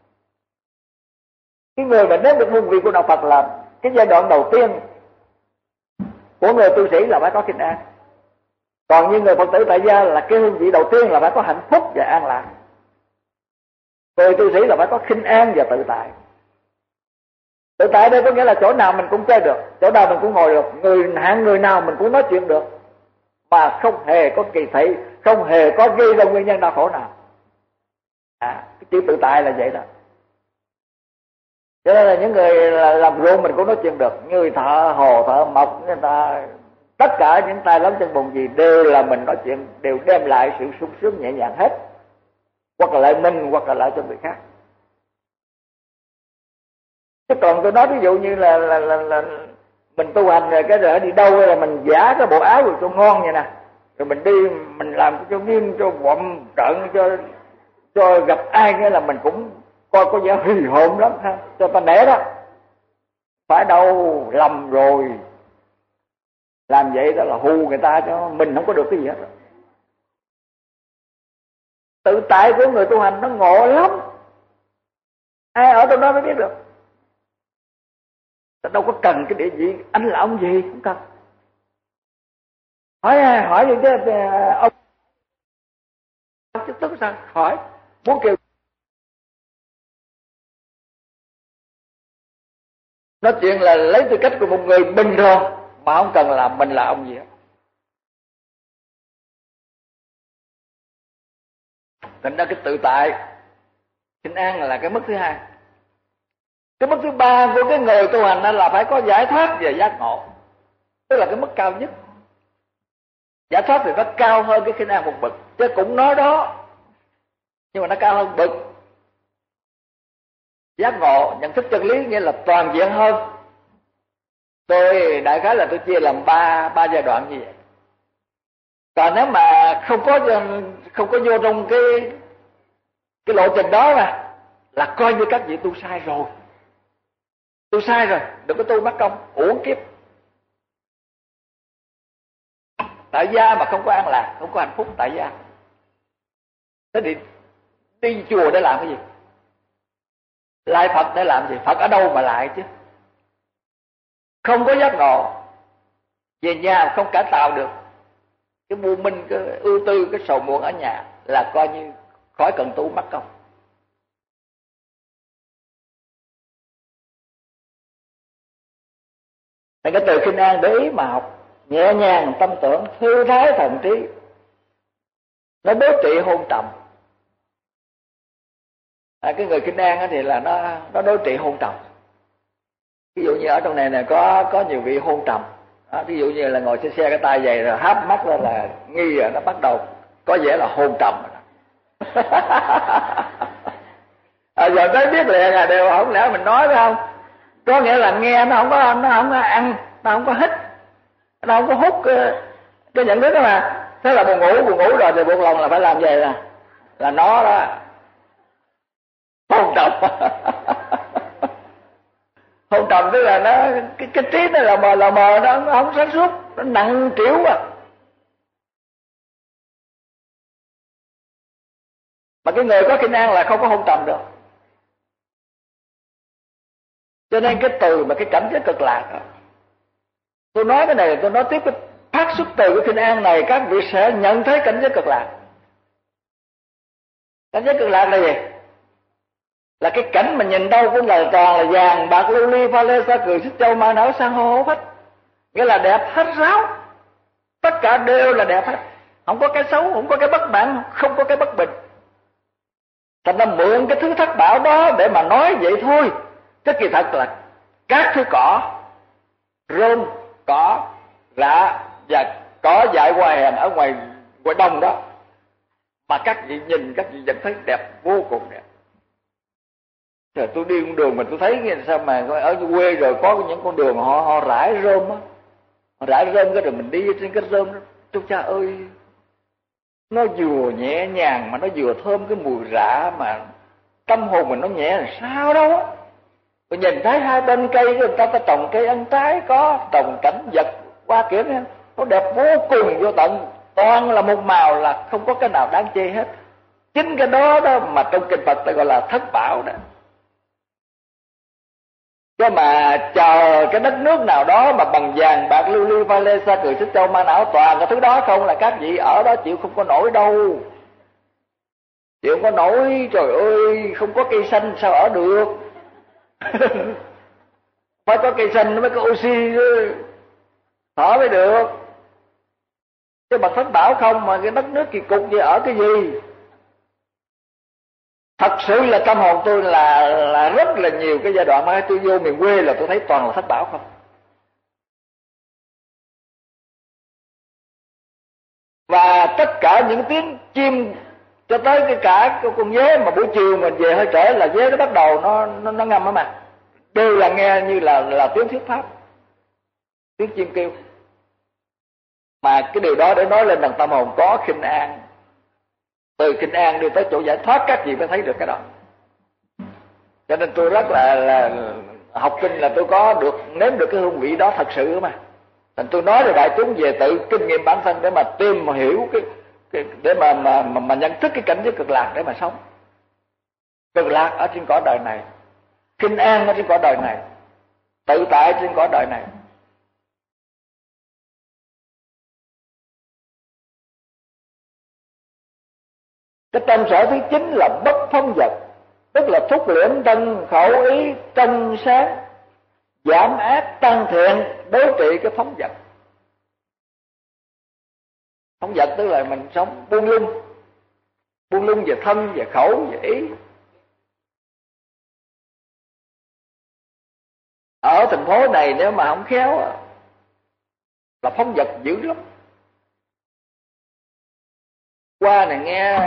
Cái người mà nếm được hương vị của đạo Phật là cái giai đoạn đầu tiên của người tu sĩ là phải có khinh an. Còn như người Phật tử tại gia là cái hương vị đầu tiên là phải có hạnh phúc và an lạc. Người tu sĩ là phải có khinh an và tự tại. Tự tại đây có nghĩa là chỗ nào mình cũng chơi được, chỗ nào mình cũng ngồi được, người hạng người nào mình cũng nói chuyện được, mà không hề có kỳ thị, không hề có gây ra nguyên nhân đau khổ nào. À, cái chữ tự tại là vậy đó. Cho nên là những người làm ruộng mình cũng nói chuyện được, người thợ hồ, thợ mộc, người ta tất cả những tay lắm chân bùn gì đều là mình nói chuyện, đều đem lại sự sung sướng nhẹ nhàng hết, hoặc là lại mình, hoặc là lại cho người khác. Chứ còn tôi nói ví dụ như là là là, là mình tu hành rồi cái rồi đi đâu là mình giả cái bộ áo rồi cho ngon vậy nè, rồi mình đi mình làm cho nghiêm, cho bộm trận, cho cho gặp ai nghĩa là mình cũng coi có vẻ hì hồn lắm ha, cho ta nể đó. Phải đâu, lầm rồi. Làm vậy đó là hù người ta, cho mình không có được cái gì hết. Tự tại của người tu hành nó ngộ lắm, ai ở trong đó mới biết được. Ta đâu có cần cái địa vị anh là ông gì, không cần. Hỏi hỏi gì chứ ông chứ tức sao hỏi, muốn kêu nói chuyện là lấy tư cách của một người bình thường, mà không cần là mình là ông gì hết. Thành ra cái tự tại, bình an là cái mức thứ hai. Cái mức thứ ba của cái người tu hành đó là phải có giải thoát và giác ngộ, tức là cái mức cao nhất. Giải thoát thì nó cao hơn cái khinh an một bậc, chứ cũng nói đó, nhưng mà nó cao hơn bậc. Giác ngộ, nhận thức chân lý nghĩa là toàn diện hơn. Tôi đại khái là tôi chia làm ba ba giai đoạn như vậy. Còn nếu mà không có không có vô trong cái cái lộ trình đó mà là coi như các vị tu sai rồi. Tu sai rồi, đừng có tu mắc công, uổng kiếp. Tại gia mà không có an lạc, không có hạnh phúc tại gia. Thế thì đi chùa để làm cái gì? Lại Phật để làm gì? Phật ở đâu mà lại chứ? Không có giác ngộ, về nhà không cải tạo được, cái vô minh, cái ưu tư, cái sầu muộn ở nhà là coi như khỏi cần tu mắc công. Nên cái từ khinh an để ý mà học, nhẹ nhàng tâm tưởng, thư thái thần trí, nó đối trị hôn trầm. À, cái người khinh an thì là nó nó đối trị hôn trầm. Ví dụ như ở trong này này có có nhiều vị hôn trầm. À, ví dụ như là ngồi trên xe cái tay dày rồi háp mắt lên là nghi rồi, nó bắt đầu có vẻ là hôn trầm. À, giờ tới biết liền là đều không lẽ mình nói phải không? Có nghĩa là nghe nó không có nó không có ăn, nó không có hít, nó không có hút cái nhận thức đó mà. Thế là buồn ngủ, buồn ngủ rồi thì buồn lòng là phải làm gì nè? Là nó đó hôn trầm. Hôn trầm tức là nó cái cái trí nó là mờ là mờ, nó, nó không sáng suốt, nó nặng trĩu à. Mà cái người có khinh an là không có hôn trầm được. Cho nên cái từ mà cái cảnh giới cực lạc đó, tôi nói cái này tôi nói tiếp, cái phát xuất từ cái khinh an này các vị sẽ nhận thấy cảnh giới cực lạc. Cảnh giới cực lạc là gì? Là cái cảnh mà nhìn đâu cũng là toàn là vàng bạc lưu ly pha lê sa cười xích châu ma não san hô hố phách, nghĩa là đẹp hết ráo, tất cả đều là đẹp hết, không có cái xấu, không có cái bất mãn, không có cái bất bình. Thành ra mượn cái thứ thất bảo đó để mà nói vậy thôi, chứ kỳ thật là các thứ cỏ, rơm, cỏ, lạ và cỏ dại hoa hèn ở ngoài ngoài đông đó, mà các vị nhìn các vị vẫn thấy đẹp, vô cùng đẹp. Rồi tôi đi con đường mà tôi thấy sao mà ở quê rồi có những con đường họ họ rải rơm á, họ rải rơm cái rồi mình đi trên cái rơm đó, tôi cha ơi, nó vừa nhẹ nhàng mà nó vừa thơm cái mùi rạ mà tâm hồn mình nó nhẹ là sao đâu á. Tôi nhìn thấy hai bên cây người ta ta trồng cây ăn trái, có trồng cảnh vật hoa kiển, nó đẹp vô cùng vô tận, toàn là một màu, là không có cái nào đáng chê hết. Chính cái đó đó mà trong kinh Phật ta gọi là thất bảo đó. Chứ mà chờ cái đất nước nào đó mà bằng vàng bạc lưu ly pha lê sa cười xích châu ma não toàn cái thứ đó không là các vị ở đó chịu không có nổi đâu. Chịu không có nổi, trời ơi, không có cây xanh sao ở được. Phải có cây xanh mới có oxy thở mới được. Chứ mà thất bảo không mà cái đất nước kỳ cục vậy ở cái gì? Thật sự là tâm hồn tôi là là rất là nhiều cái giai đoạn mà tôi vô miền quê là tôi thấy toàn là thất bảo không. Và tất cả những tiếng chim cho tới cái cả cái con dế mà buổi chiều mình về hơi trễ là dế nó bắt đầu nó nó, nó ngâm ở mặt, đều là nghe như là là tiếng thuyết pháp, tiếng chim kêu. Mà cái điều đó để nói lên rằng tâm hồn có khinh an, từ khinh an đi tới chỗ giải thoát các vị mới thấy được cái đó. Cho nên tôi rất là, là học kinh là tôi có được nếm được cái hương vị đó thật sự mà. Thành tôi nói cho đại chúng về tự kinh nghiệm bản thân để mà tìm mà hiểu cái, cái để mà, mà mà mà nhận thức cái cảnh giới cực lạc để mà sống. Cực lạc ở trên cõi đời này, khinh an ở trên cõi đời này, tự tại trên cõi đời này. Cái tâm sở thứ chín là bất phong vật, tức là thúc liễm thân khẩu ý trong sáng, giảm ác tăng thiện, đối trị cái phóng vật. Phóng vật tức là mình sống buông lung, buông lung về thân, về khẩu, về ý. Ở thành phố này nếu mà không khéo là phóng vật dữ lắm. Qua này nghe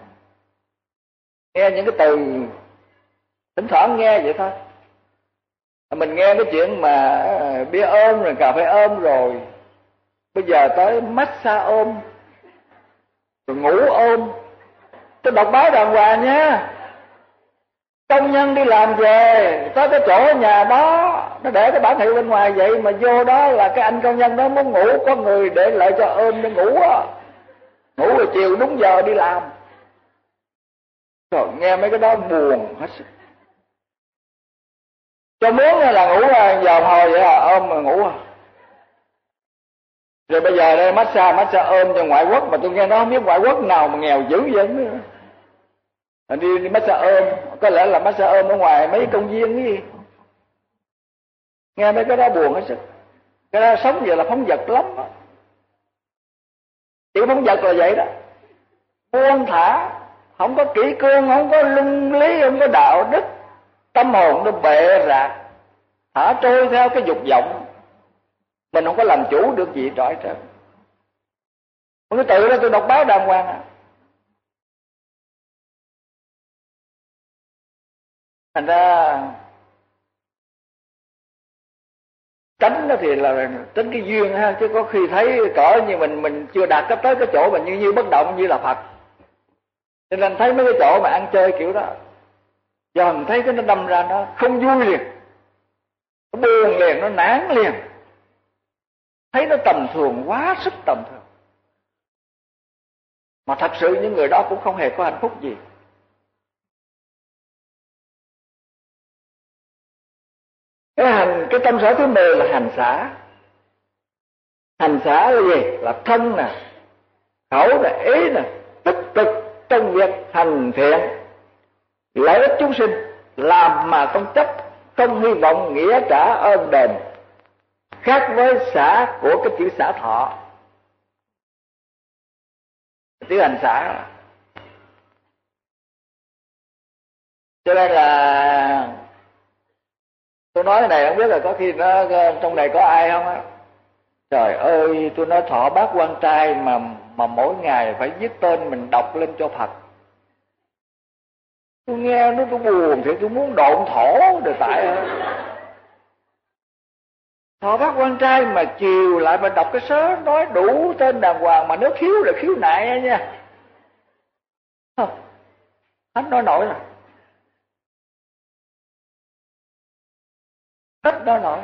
nghe những cái từ thỉnh thoảng nghe vậy thôi. Mình nghe cái chuyện mà bia ôm rồi cà phê ôm rồi bây giờ tới massage ôm rồi ngủ ôm. Tôi đọc báo đàng hoàng nha. Công nhân đi làm về tới cái chỗ nhà đó, nó để cái bản hiệu bên ngoài vậy mà vô đó là cái anh công nhân đó muốn ngủ, có người để lại cho ôm để ngủ á. Ngủ rồi chiều đúng giờ đi làm. Rồi nghe mấy cái đó buồn hết sức. Cho muốn là ngủ giờ hồi vậy à, ôm mà ngủ à. Rồi bây giờ đây massage, massage ôm cho ngoại quốc mà tôi nghe nói không biết ngoại quốc nào mà nghèo dữ vậy nữa. Đi, đi massage ôm, có lẽ là massage ôm ở ngoài mấy công viên cái gì. Nghe mấy cái đó buồn hết sức. Cái đó sống vậy là phóng vật lắm đó. Chỉ phóng vật là vậy đó. Buông thả, không có kỹ cương, không có luân lý, không có đạo đức. Tâm hồn nó bệ rạc, thả trôi theo cái dục vọng. Mình không có làm chủ được gì trọi trơn. Một cái từ đó tôi đọc báo đàng hoàng à. Thành ra tránh đó thì là tránh cái duyên ha, chứ có khi thấy cỡ như mình mình chưa đạt cấp tới cái chỗ mà như như bất động như là Phật. Cho nên thấy mấy cái chỗ mà ăn chơi kiểu đó, giờ mình thấy cái nó đâm ra nó không vui liền, nó buồn liền, nó nản liền, thấy nó tầm thường, quá sức tầm thường. Mà thật sự những người đó cũng không hề có hạnh phúc gì. Cái hành cái tâm sở thứ mười là hành xả. Hành xả là gì? Là thân nè, khẩu nè, ý nè, tích cực trong việc hành thiện, lợi ích chúng sinh, làm mà không chấp, không hy vọng nghĩa trả ơn đền. Khác với xả của cái chữ xả thọ. Chữ hành xả. Cho nên là tôi nói cái này không biết là có khi nó trong này có ai không á. Trời ơi, tôi nói thọ bát quan trai mà mà mỗi ngày phải viết tên mình đọc lên cho Phật. Tôi nghe nó tôi buồn thì tôi muốn độn thổ để tại thọ bát quan trai mà chiều lại mà đọc cái sớ nói đủ tên đàng hoàng, mà nếu khiếu là khiếu nại nha. Hết nói nổi rồi. Hết nói nổi.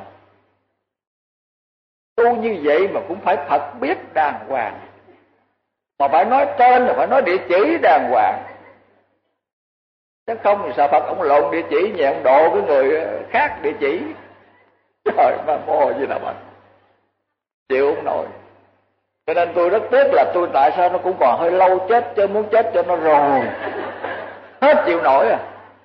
Tu như vậy mà cũng phải Phật biết đàng hoàng, mà phải nói tên là phải nói địa chỉ đàng hoàng, chứ không thì sợ Phật ông lộn địa chỉ nhà ông độ với người khác địa chỉ. Trời mà mồ gì nào mà chịu không nổi. Cho nên tôi rất tiếc là tôi tại sao nó cũng còn hơi lâu chết, chứ muốn chết cho nó rồi hết chịu nổi à.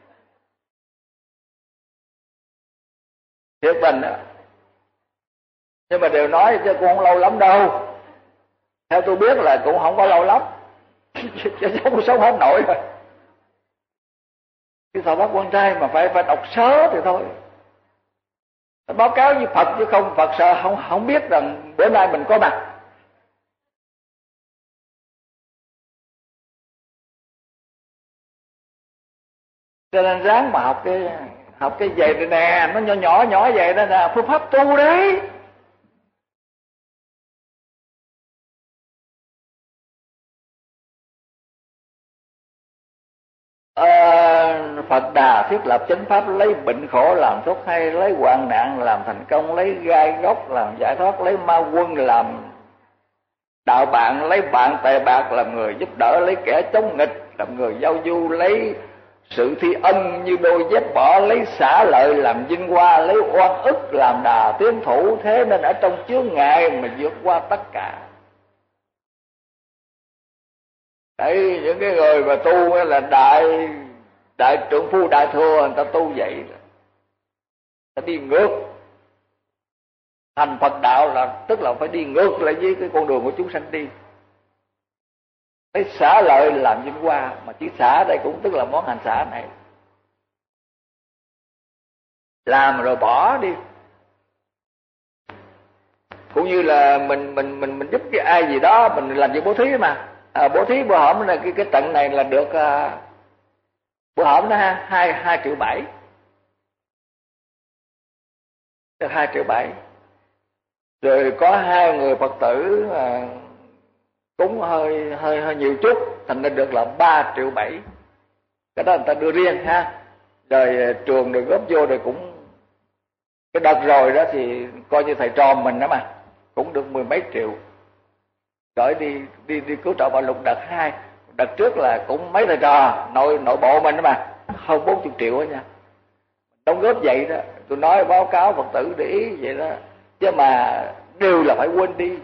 Thiệt tình á. Nhưng mà đều nói chứ cũng không lâu lắm đâu. Theo tôi biết là cũng không có lâu lắm. Chứ sống sống hết nổi rồi. Cái thọ bác quan trai mà phải phải đọc sớ thì thôi. Phải báo cáo với Phật, chứ không Phật sợ không không biết rằng bữa nay mình có mặt. Cho nên ráng mà học cái học cái vậy này nè, nó nhỏ nhỏ nhỏ vậy đó nè, phương pháp tu đấy. À, Phật Đà thiết lập chánh pháp, lấy bệnh khổ làm thuốc hay, lấy hoạn nạn làm thành công, lấy gai góc làm giải thoát, lấy ma quân làm đạo bạn, lấy bạn tề bạc làm người giúp đỡ, lấy kẻ chống nghịch làm người giao du, lấy sự thi ân như đôi dép bỏ, lấy xả lợi làm vinh hoa, lấy oan ức làm đà tiến thủ. Thế nên ở trong chướng ngại mà vượt qua tất cả. Đấy, những cái người mà tu là đại đại trưởng phu đại thừa, người ta tu vậy, ta đi ngược thành Phật đạo, là tức là phải đi ngược lại với cái con đường của chúng sanh đi. Lấy xả lợi làm vinh hoa, mà chỉ xả đây cũng tức là món hành xả này, làm rồi bỏ đi. Cũng như là mình mình mình mình giúp cái ai gì đó, mình làm việc bố thí mà. À, bố thí bữa hổm là cái cái trận này là được à, bữa hổm nó ha hai hai triệu bảy, được hai triệu bảy. Rồi có hai người Phật tử à, cúng hơi hơi hơi nhiều chút, thành ra được là ba triệu bảy. Cái đó người ta đưa riêng ha. Rồi trường được góp vô rồi cũng cái đợt rồi đó thì coi như thầy trò mình đó mà, cũng được mười mấy triệu. Rồi đi đi đi cứu trợ bạo lục đợt hai, đợt trước là cũng mấy thầy trò nội nội bộ mình đó mà, hơn bốn mươi triệu đó nha. Đóng góp vậy đó, tôi nói báo cáo Phật tử để ý vậy đó, chứ mà đều là phải quên đi,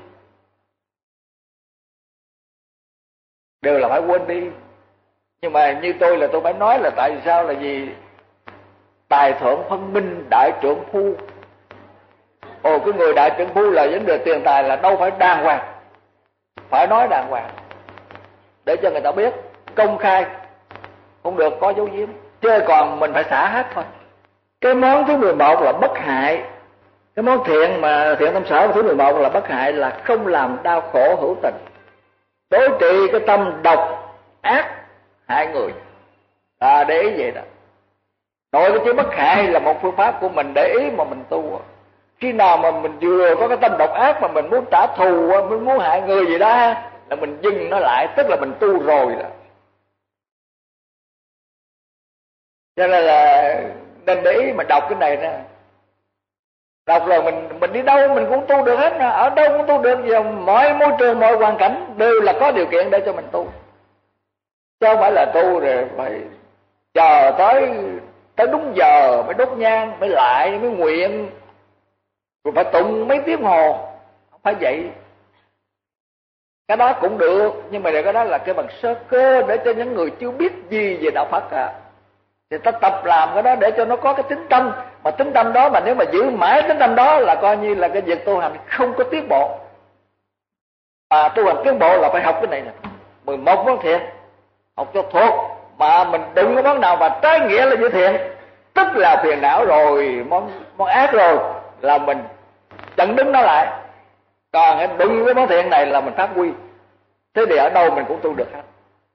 đều là phải quên đi. Nhưng mà như tôi là tôi phải nói là tại sao là gì? Tài thượng phân minh đại trưởng phu. Ồ, cái người đại trưởng phu là vấn đề tiền tài là đâu phải đàng hoàng, phải nói đàng hoàng để cho người ta biết, công khai, không được có dấu diếm. Chứ còn mình phải xả hết thôi. Cái món thứ mười một là bất hại. Cái món thiện mà thiện tâm sở thứ mười một là bất hại, là không làm đau khổ hữu tình, đối trị cái tâm độc ác hại người. À, để ý vậy đó. Nội cái chữ bất hại là một phương pháp của mình để ý mà mình tu. Khi nào mà mình vừa có cái tâm độc ác mà mình muốn trả thù, mình muốn hại người gì đó, là mình dừng nó lại, tức là mình tu rồi đó. Cho nên là nên để ý mà đọc cái này nè. Đọc rồi mình mình đi đâu mình cũng tu được hết, ở đâu cũng tu được, giờ mọi môi trường mọi hoàn cảnh đều là có điều kiện để cho mình tu. Chứ không phải là tu rồi phải chờ tới tới đúng giờ mới đốt nhang, mới lại mới nguyện, rồi phải tụng mấy tiếng hồ. Không phải vậy. Cái đó cũng được, nhưng mà cái đó là cái bằng sơ cơ để cho những người chưa biết gì về đạo Phật à. Thì ta tập làm cái đó để cho nó có cái tính tâm. Mà tính tâm đó mà nếu mà giữ mãi tính tâm đó là coi như là cái việc tu hành không có tiến bộ. Mà tu hành tiến bộ là phải học cái này nè, mười một món thiện, học cho thuộc. Mà mình đừng có món nào mà trái nghĩa là như thiện, tức là phiền não rồi, món, món ác rồi, là mình chặn đứng nó lại. Còn đừng cái món thiện này là mình phát huy. Thế thì ở đâu mình cũng tu được hết.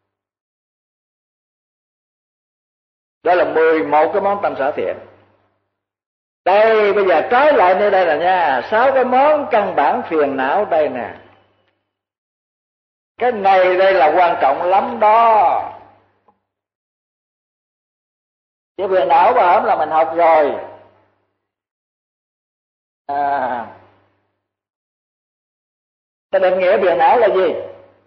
Đó là mười một cái món tâm sở thiện. Đây bây giờ trái lại nơi đây là nha, sáu cái món căn bản phiền não đây nè. Cái này đây là quan trọng lắm đó. Cái phiền não và hổng là mình học rồi. À, ta định nghĩa phiền não là gì?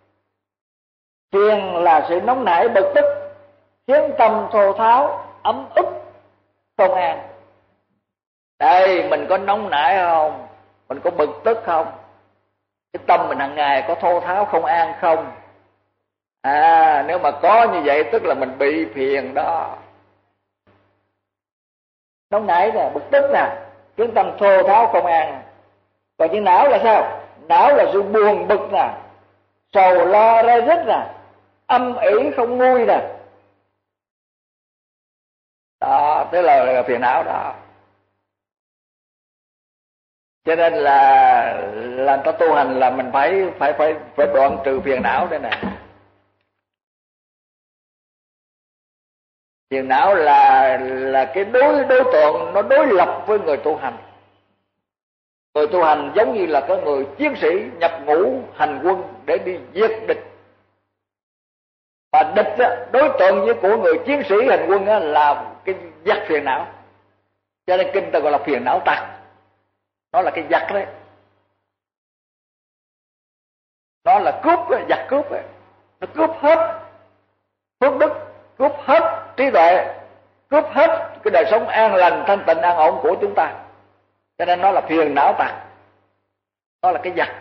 Phiền là sự nóng nảy bực tức, khiến tâm thô tháo, ấm ức, không an. Đây, mình có nóng nảy không? Mình có bực tức không? Cái tâm mình hàng ngày có thô tháo không an không? À, nếu mà có như vậy tức là mình bị phiền đó. Nóng nảy nè, bực tức nè, khiến tâm thô tháo không an. Còn chữ não là sao? Não là sự buồn bực nè, sầu lo rai rứt nè, âm ỉ không nguôi nè. tức là, là phiền não đó. Cho nên là là ta tu hành là mình phải phải phải phải đoạn trừ phiền não đây nè. Phiền não là là cái đối đối tượng nó đối lập với người tu hành. Người tu hành giống như là có người chiến sĩ nhập ngũ hành quân để đi giết địch. Và địch đó, đối tượng với của người chiến sĩ hành quân đó là cái giặc phiền não. Cho nên kinh ta gọi là phiền não tặc. Nó là cái giặc đấy. Nó là cướp đấy, giặc cướp đấy. Nó cướp hết phước đức, cướp hết trí tuệ, cướp hết cái đời sống an lành, thanh tịnh, an ổn của chúng ta. Cho nên nó là phiền não tặc. Nó là cái giặc.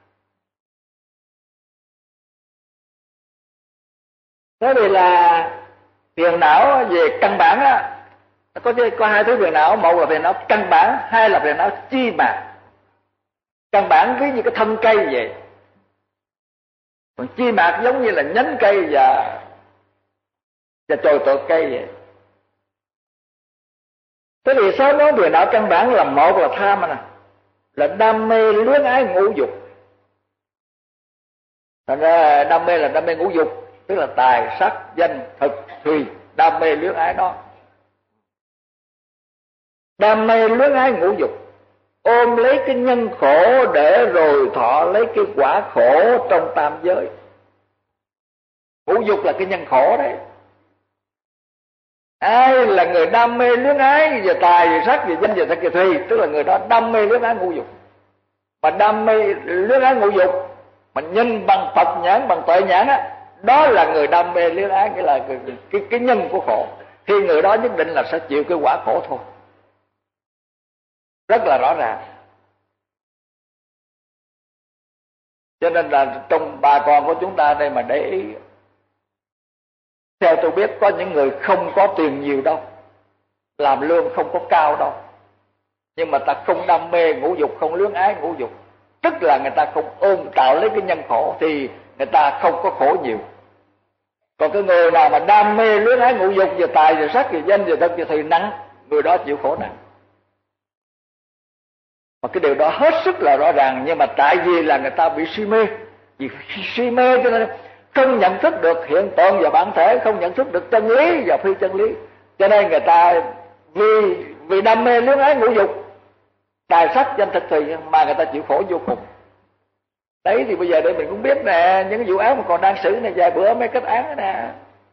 Thế vì là phiền não về căn bản á, có có hai thứ phiền não, một là phiền não căn bản, hai là phiền não chi mạc. Căn bản ví như cái thân cây vậy, còn chi mạc giống như là nhánh cây và và chồi tược cây vậy. Thế thì sao nói phiền não căn bản là một là tham nè, là đam mê luyến ái ngũ dục. Thành ra đam mê là đam mê ngũ dục, tức là tài sắc danh thực thùy, đam mê luyến ái đó. Đam mê luyến ái ngũ dục, ôm lấy cái nhân khổ để rồi thọ lấy cái quả khổ trong tam giới. Ngũ dục là cái nhân khổ đấy. Ai là người đam mê luyến ái về tài, về sắc, về danh, về thực, về thùy, tức là người đó đam mê luyến ái ngũ dục. Mà đam mê luyến ái ngũ dục mà nhìn bằng Phật nhãn, bằng tuệ nhãn á, đó là người đam mê luyến ái, nghĩa là cái, cái, cái nhân của khổ. Thì người đó nhất định là sẽ chịu cái quả khổ thôi. Rất là rõ ràng. Cho nên là trong bà con của chúng ta đây mà để ý, theo tôi biết có những người không có tiền nhiều đâu, làm lương không có cao đâu, nhưng mà ta không đam mê ngũ dục, không luyến ái ngũ dục, tức là người ta không ôm tạo lấy cái nhân khổ, thì người ta không có khổ nhiều. Còn cái người nào mà đam mê luyến ái ngũ dục về tài, về sắc, về danh, về thực, về thùy nặng, người đó chịu khổ nặng. Mà cái điều đó hết sức là rõ ràng, nhưng mà tại vì là người ta bị si mê, vì si mê cho nên không nhận thức được hiện tượng và bản thể, không nhận thức được chân lý và phi chân lý, cho nên người ta vì vì đam mê luyến ái ngũ dục, tài sắc danh thực thùy mà người ta chịu khổ vô cùng. Đấy thì bây giờ để mình cũng biết nè, những cái vụ án mà còn đang xử này, vài bữa mấy kết án nè.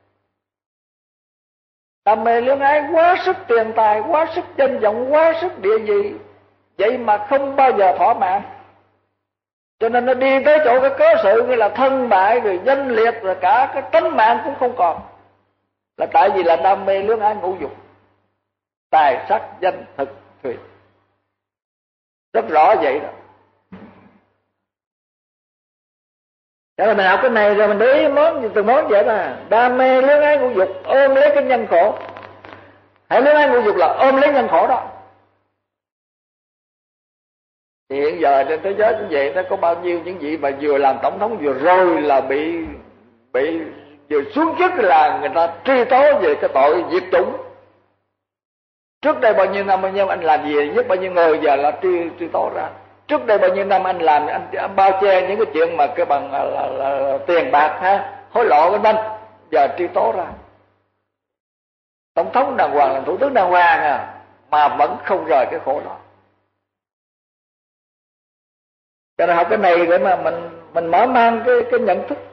Đam mê luyến ái quá sức tiền tài, quá sức danh vọng, quá sức địa vị, vậy mà không bao giờ thỏa mãn. Cho nên nó đi tới chỗ cái cớ sự như là thân bại, rồi danh liệt, rồi cả cái tánh mạng cũng không còn. Là tại vì là đam mê luyến ái ngũ dục, tài sắc danh thực thùy. Rất rõ vậy đó. Cho nên mình học cái này rồi mình để ý món gì từng món vậy đó. Đam mê luyến ái ngũ dục, ôm lấy cái nhân khổ. Hãy luyến ái ngũ dục là ôm lấy nhân khổ đó. Thì hiện giờ trên thế giới cũng vậy, nó có bao nhiêu những vị mà vừa làm tổng thống vừa rồi là bị bị vừa xuống chức là người ta truy tố về cái tội diệt chủng. Trước đây bao nhiêu năm bao nhiêu anh làm gì nhất bao nhiêu người, giờ là truy truy tố ra. Trước đây bao nhiêu năm anh làm anh, anh bao che những cái chuyện mà cái bằng là, là, là, là tiền bạc ha, hối lộ vân vân, giờ truy tố ra. Tổng thống đàng hoàng, là thủ tướng đàng hoàng à, mà vẫn không rời cái khổ đó. Cho nên học cái này để mà mình mình mở mang cái cái nhận thức.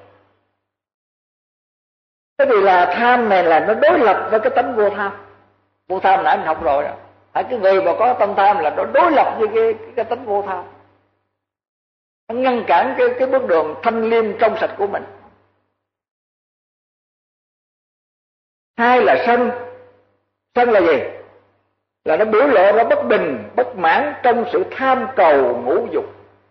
Cái vì là tham này là nó đối lập với cái tánh vô tham. Vô tham nãy mình học rồi đó. Hãy cái người mà có tâm tham là nó đối lập với cái cái, cái tánh vô tham. Nó ngăn cản cái cái bước đường thanh liêm trong sạch của mình. Hai là sân. Sân là gì? Là nó biểu lộ ra bất bình, bất mãn trong sự tham cầu ngũ dục.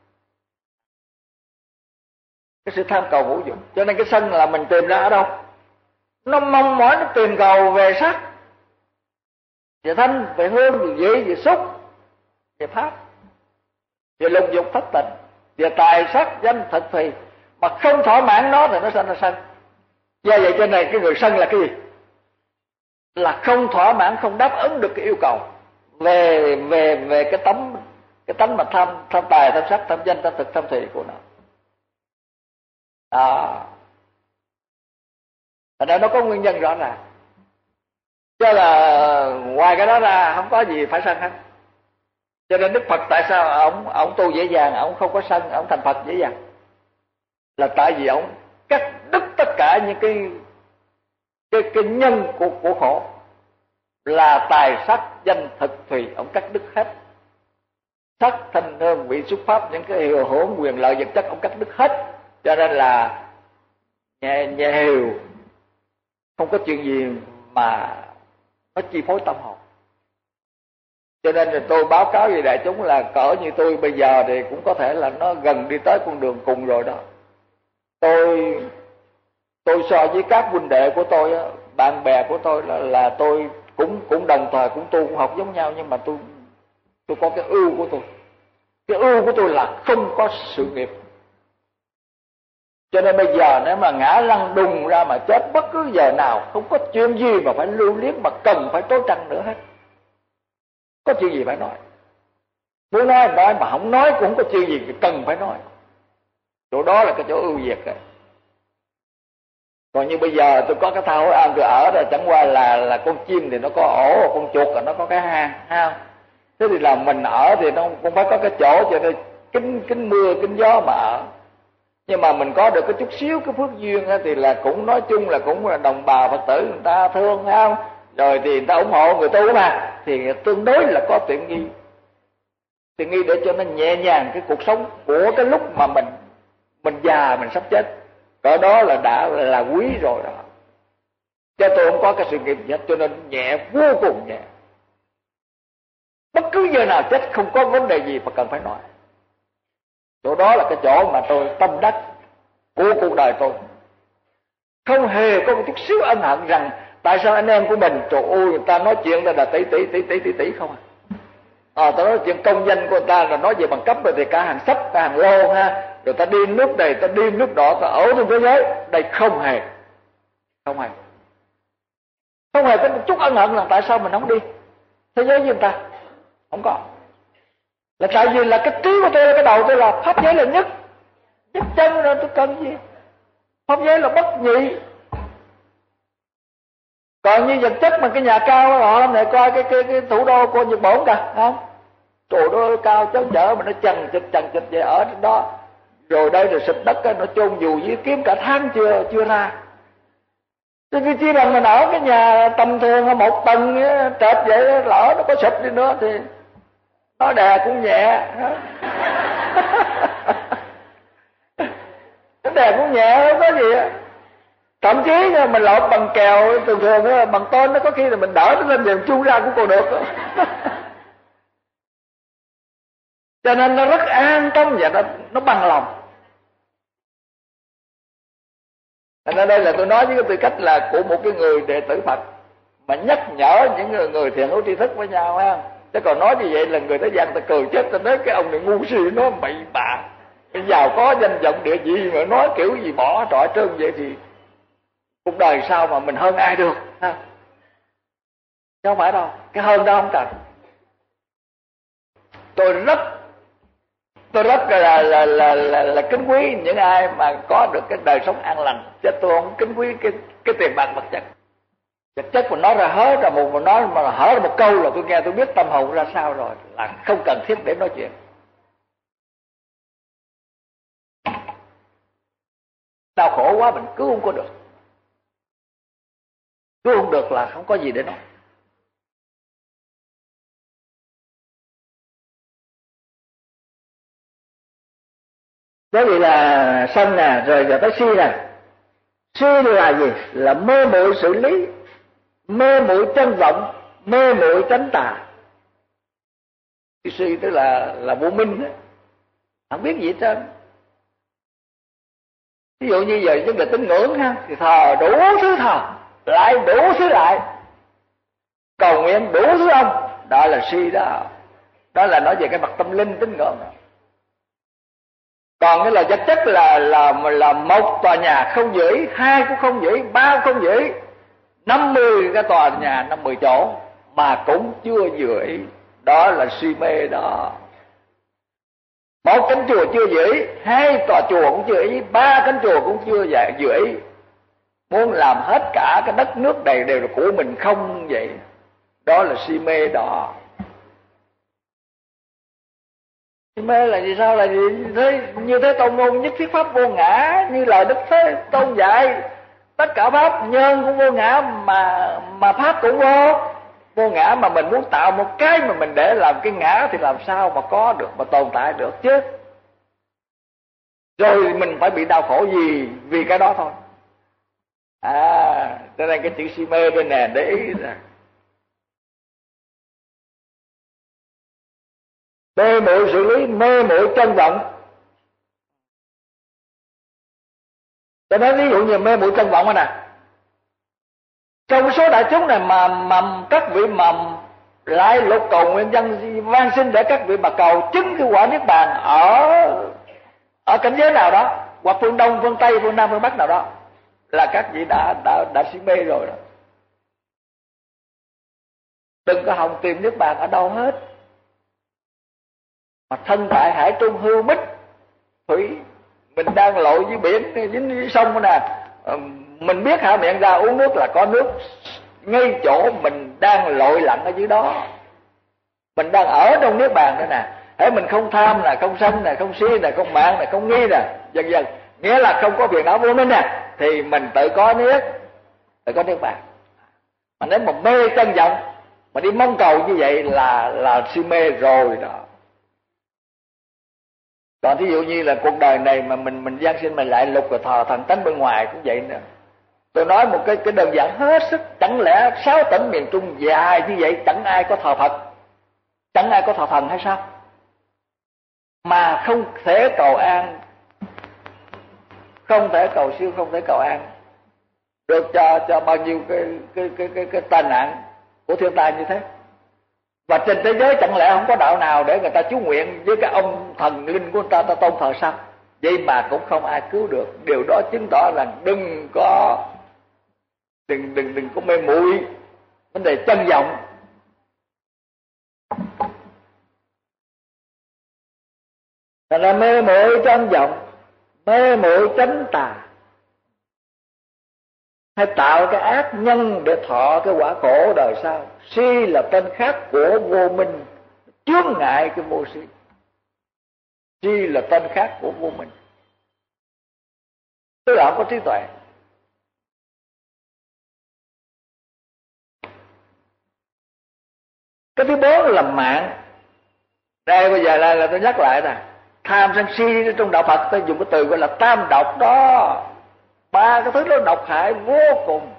Cái sự tham cầu ngũ dục. Cho nên cái sân là mình tìm ra ở đâu? Nó mong mỏi, nó tìm cầu về sắc, về thanh, về hương, về vị, về xúc, về pháp, về lục dục thất tình, về tài sắc danh thực thùy, mà không thỏa mãn nó thì nó sanh ra sân. Do vậy cho nên cái người sân là cái gì? là không thỏa mãn, không đáp ứng được cái yêu cầu về về về cái tấm cái tánh mà tham tham tài, tham sắc, tham danh, tham thực, tham thị của nó. Đó. Thành ra nó có nguyên nhân rõ ràng. Cho là ngoài cái đó ra không có gì phải sân hết. Cho nên Đức Phật tại sao ông ông tu dễ dàng, ông không có sân, ông thành Phật dễ dàng, là tại vì ông cắt đứt tất cả những cái cái cái nhân của của khổ, là tài sắc danh thực thùy, ông cắt đứt hết. Sắc thanh hương vị xuất pháp, những cái hiệu hưởng quyền lợi vật chất ông cắt đứt hết. Cho nên là nhẹ nhẹ hiểu, không có chuyện gì mà nó chi phối tâm hồn. Cho nên là tôi báo cáo với đại chúng là cỡ như tôi bây giờ thì cũng có thể là nó gần đi tới con đường cùng rồi đó. Tôi tôi so với các huynh đệ của tôi, bạn bè của tôi là, là tôi cũng cũng đồng thời cũng tu cũng học giống nhau, nhưng mà tôi tôi có cái ưu của tôi. Cái ưu của tôi là không có sự nghiệp. Cho nên bây giờ nếu mà ngã lăn đùng ra mà chết bất cứ giờ nào, không có chuyện gì mà phải lưu luyến, mà cần phải trốn tránh nữa hết. Có chuyện gì phải nói. Muốn nói nói, mà không nói cũng không có chuyện gì cần phải nói. Chỗ đó là cái chỗ ưu việt rồi. Còn như bây giờ tôi có cái thao hối an tôi ở rồi, chẳng qua là là con chim thì nó có ổ, con chuột là nó có cái hang, ha. Thế thì là mình ở thì nó cũng phải có cái chỗ cho nên kính kính mưa kính gió mà ở. Nhưng mà mình có được cái chút xíu cái phước duyên thì là cũng nói chung là cũng là đồng bào Phật tử người ta thương, phải không? Rồi thì người ta ủng hộ người tu mà, thì tương đối là có tiện nghi. Tiện nghi để cho nó nhẹ nhàng cái cuộc sống của cái lúc mà mình mình già, mình sắp chết. Cỡ đó là đã là, là quý rồi đó. Cho tôi không có cái sự nghiệp gì hết, cho nên nhẹ, vô cùng nhẹ. Bất cứ giờ nào chết không có vấn đề gì mà cần phải nói. Chỗ đó là cái chỗ mà tôi tâm đắc của cuộc đời tôi. Không hề có một chút xíu ân hận rằng tại sao anh em của mình, trời ơi, người ta nói chuyện là tỷ tỷ tỷ tỷ tỷ tỷ không à. À, ta nói chuyện công danh của người ta là nói về bằng cấp rồi thì cả hàng sách, cả hàng lô ha. Rồi ta đi nước này, ta đi nước đó, ta ở trên thế giới. Đây không hề. Không hề. Không hề có một chút ân hận là tại sao mình không đi thế giới với người ta. Không có. Là tại vì là cái trí của tôi, cái đầu tôi là pháp giới là nhất. Nhất chân rồi tôi cần gì. Pháp giới là bất nhị. Còn như vật chất mà cái nhà cao đó, hôm nay coi cái, cái, cái thủ đô của Nhật Bản kìa, không? Thủ đô cao chấn chở mà nó chằng chịch chằng chịch về ở trên đó. Rồi đây rồi xịt đất nó chôn dù với kiếm cả tháng chưa chưa ra. Thế thì chỉ bằng mình ở cái nhà tầm thường một tầng trệt vậy, lỡ nó có sụp đi nữa thì nó đè cũng nhẹ. Nó đè cũng nhẹ, không có gì á. Thậm chí mình lộn bằng kèo thường thường bằng tôn, nó có khi là mình đỡ nó lên đường chui ra cũng còn được. Cho nên nó rất an tâm và nó, nó bằng lòng. Nên ở đây là tôi nói với cái tư cách là của một cái người đệ tử Phật mà nhắc nhở những người, người thiện hữu tri thức với nhau ha. Chứ còn nói như vậy là người thế gian ta cười chết, ta nói cái ông này ngu si, nó bậy bạ, cái giàu có danh vọng địa vị mà nói kiểu gì bỏ trọi trơn vậy thì cuộc đời sao mà mình hơn ai được ha. Chứ không phải đâu, cái hơn đó không cần. Tôi rất tôi rất là là là là, là, là kính quý những ai mà có được cái đời sống an lành, chứ tôi không kính quý cái cái tiền bạc vật chất. Vật chất mà nói ra hớ ra một mà nói mà hở ra một câu là tôi nghe tôi biết tâm hồn ra sao rồi, là không cần thiết để nói chuyện. Đau khổ quá mình cứu không có được, cứu không được là không có gì để nói. Đó vậy là sân nè, rồi giờ tới si nè. Si là gì? Là mê muội xử lý, mê muội chân vọng, mê muội tránh tà. Cái si tức là là vô minh đó, không biết gì hết trơn. Ví dụ như giờ vấn đề tín ngưỡng ha, thì thờ đủ thứ thờ, lại đủ thứ lại, cầu nguyện đủ thứ ông, đó là si đó. Đó là nói về cái mặt tâm linh tín ngưỡng. Còn cái là vật chất là là là một tòa nhà không giữ, hai cũng không giữ, ba cũng không giữ, năm mươi cái tòa nhà năm mươi chỗ mà cũng chưa vừa ý, đó là si mê đó. Một cánh chùa chưa vừa ý, hai tòa chùa cũng chưa ý, ba cánh chùa cũng chưa vừa ý, muốn làm hết cả cái đất nước này đều là của mình không vậy, đó là si mê đó. Si mê là gì? Sao là gì? Thế như thế tôn ngôn nhất thiết pháp vô ngã, như lời Đức Thế Tôn dạy, tất cả pháp nhân cũng vô ngã, mà mà pháp cũng vô vô ngã, mà mình muốn tạo một cái mà mình để làm cái ngã thì làm sao mà có được, mà tồn tại được chứ? Rồi mình phải bị đau khổ gì vì cái đó thôi. À, cho nên cái chữ si mê bên này để ý nè. Mê muội xử lý, mê muội chân vọng. Tôi nói ví dụ như mê muội chân vọng nè. Trong số đại chúng này mà mà các vị mà lại lục cầu nguyện dân van xin để các vị mà cầu chứng cái quả niết bàn ở ở cảnh giới nào đó, hoặc phương Đông, phương Tây, phương Nam, phương Bắc nào đó, là các vị đã đã đã si mê rồi đó. Đừng có hòng tìm niết bàn ở đâu hết, mà thân tại hải trung hư mít thủy, mình đang lội dưới biển, dính dưới sông nè, mình biết hả miệng ra uống nước là có nước ngay chỗ mình đang lội lặn ở dưới đó, mình đang ở trong niết bàn nữa nè. Hễ mình không tham nè, không sân nè, không si nè, không mạng nè, không nghi nè, dần dần nghĩa là không có phiền não vô minh nè, thì mình tự có niết, tự có niết bàn. Mà nếu mà mê chân vọng mà đi mong cầu như vậy là là si mê rồi đó. Còn thí dụ như là cuộc đời này mà mình mình gian sinh mình lại lục rồi thờ thần tánh bên ngoài cũng vậy nữa. Tôi nói một cái cái đơn giản hết sức, chẳng lẽ sáu tỉnh miền Trung dài như vậy chẳng ai có thờ Phật, chẳng ai có thờ thần hay sao? Mà không thể cầu an, không thể cầu siêu, không thể cầu an được cho cho bao nhiêu cái cái cái cái, cái tai nạn của thiên tai như thế. Và trên thế giới chẳng lẽ không có đạo nào để người ta chú nguyện với cái ông thần linh của người ta, ta tôn thờ sao? Vậy mà cũng không ai cứu được. Điều đó chứng tỏ là đừng có đừng đừng đừng có mê muội vấn đề chân vọng. Thành ra mê muội chân vọng, mê muội chánh tà, hay tạo cái ác nhân để thọ cái quả khổ đời sau. Si là tên khác của vô minh, chướng ngại cái vô si. Si là tên khác của vô minh, tức là không có trí tuệ. Cái thứ bốn là mạng. Đây bây giờ là, là tôi nhắc lại nè, tham sân si trong đạo Phật tôi dùng cái từ gọi là tam độc đó. Ba cái thứ đó độc hại vô cùng.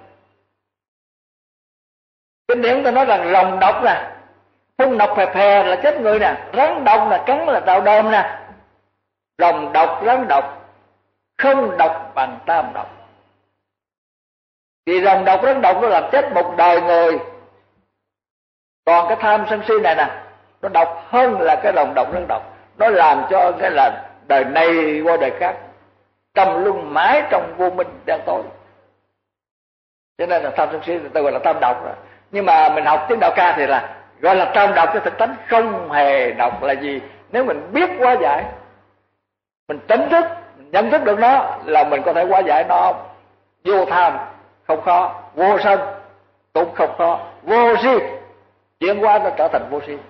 Kinh điển ta nói rằng rồng độc nè, phun độc phè phè là chết người nè, rắn độc là cắn là tạo đơm nè. Rồng độc, rắn độc, không độc bằng tam độc. Vì rồng độc, rắn độc nó làm chết một đời người. Còn cái tham sân si này nè, nó độc hơn là cái rồng độc, rắn độc. Nó làm cho cái là đời này qua đời khác trầm luân mãi trong vô minh đen tối. Cho nên là tham sân si tôi gọi là tam độc rồi. Nhưng mà mình học tiếng đạo ca thì là gọi là tam độc, cái thực tánh không hề độc là gì? Nếu mình biết hóa giải, mình tỉnh thức, mình nhận thức được nó là mình có thể hóa giải nó. Vô tham không khó, vô sân cũng không khó, vô si chuyển hóa nó trở thành vô si.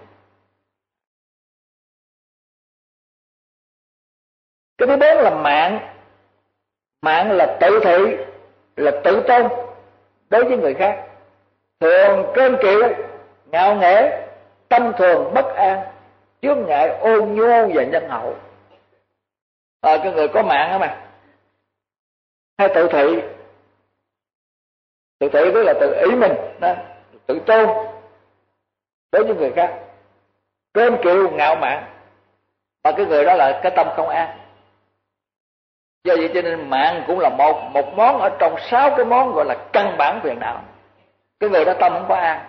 Cái thứ bốn là mạng. Mạng là tự thị, là tự tôn đối với người khác, thường cơn kiệu, ngạo nghễ, tâm thường bất an, chướng ngại ôn nhu và nhân hậu. À, cái người có mạng á mà, hay tự thị. Tự thị tức là tự ý mình đó, tự tôn đối với người khác, cơn kiệu ngạo mạn, và cái người đó là cái tâm không an. Do vậy cho nên mạng cũng là một một món ở trong sáu cái món gọi là căn bản phiền não. Cái người đó tâm không có an.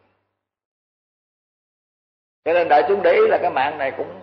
Cho nên đại chúng để ý là cái mạng này cũng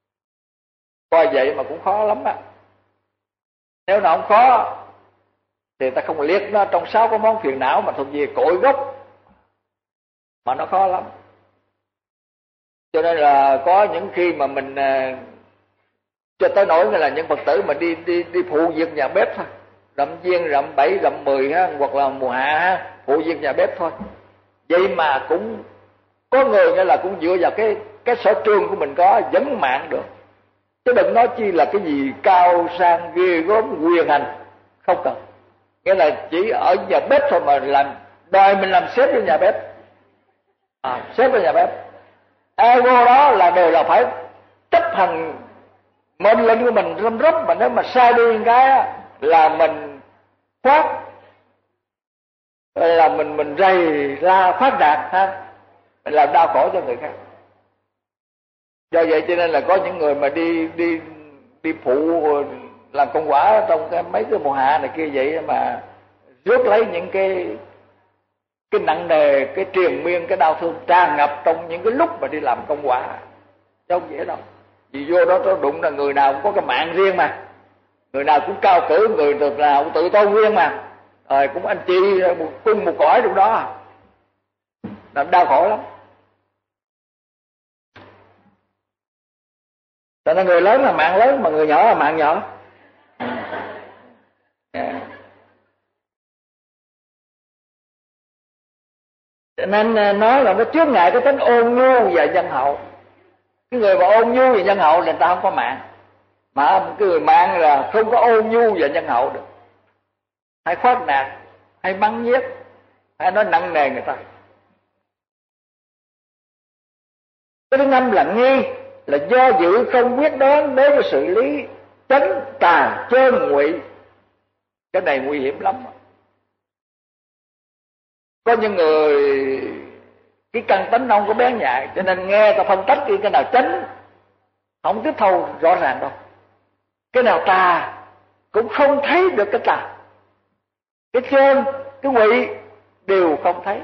coi vậy mà cũng khó lắm á. Nếu nào không khó thì ta không liệt nó trong sáu cái món phiền não mà thuộc về cội gốc, mà nó khó lắm. Cho nên là có những khi mà mình cho tới nỗi là những Phật tử mà đi đi đi phụ việc nhà bếp thôi, rậm giêng rậm bảy rậm mười ha, hoặc là mùa hạ ha, phụ việc nhà bếp thôi, vậy mà cũng có người nghĩa là cũng dựa vào cái cái sở trường của mình có vấn mạng được, chứ đừng nói chi là cái gì cao sang ghê gớm quyền hành, không cần. Nghĩa là chỉ ở nhà bếp thôi mà làm đòi mình làm sếp ở nhà bếp, à, sếp ở nhà bếp, ego đó là đều là phải chấp hành mệnh lệnh của mình răm rắp, mà nếu mà sai đi một cái là mình thoát, là mình mình rầy ra phát đạt ha, mình làm đau khổ cho người khác. Do vậy cho nên là có những người mà đi đi đi phụ làm công quả trong cái mấy cái mùa hạ này kia vậy mà rước lấy những cái cái nặng nề, cái triền miên, cái đau thương tràn ngập trong những cái lúc mà đi làm công quả, chứ không dễ đâu. Vì vô đó nó đụng là người nào cũng có cái mạng riêng mà, người nào cũng cao cử, người nào cũng tự tôn riêng mà, rồi cũng anh chị một cung một cõi trong đó, làm đau khổ lắm. Cho nên người lớn là mạng lớn, mà người nhỏ là mạng nhỏ. Yeah. Cho nên nói là nó chướng ngại cái tính ôn nhu và nhân hậu. Cái người mà ôn nhu và nhân hậu là người ta không có mạng, mà cái người mạng là không có ôn nhu và nhân hậu được, hay khoác nạt, hay bắn giết, hay nói nặng nề người ta. Cái thứ năm là nghi, là do dự không quyết đoán đối với sự lý, chánh tà chơn ngụy. Cái này nguy hiểm lắm. Có những người cái căn tính nó không có bén nhạy, cho nên nghe ta phân tích cái nào chánh không tiếp thâu rõ ràng đâu, cái nào tà cũng không thấy được cái tà, cái chơn cái ngụy đều không thấy.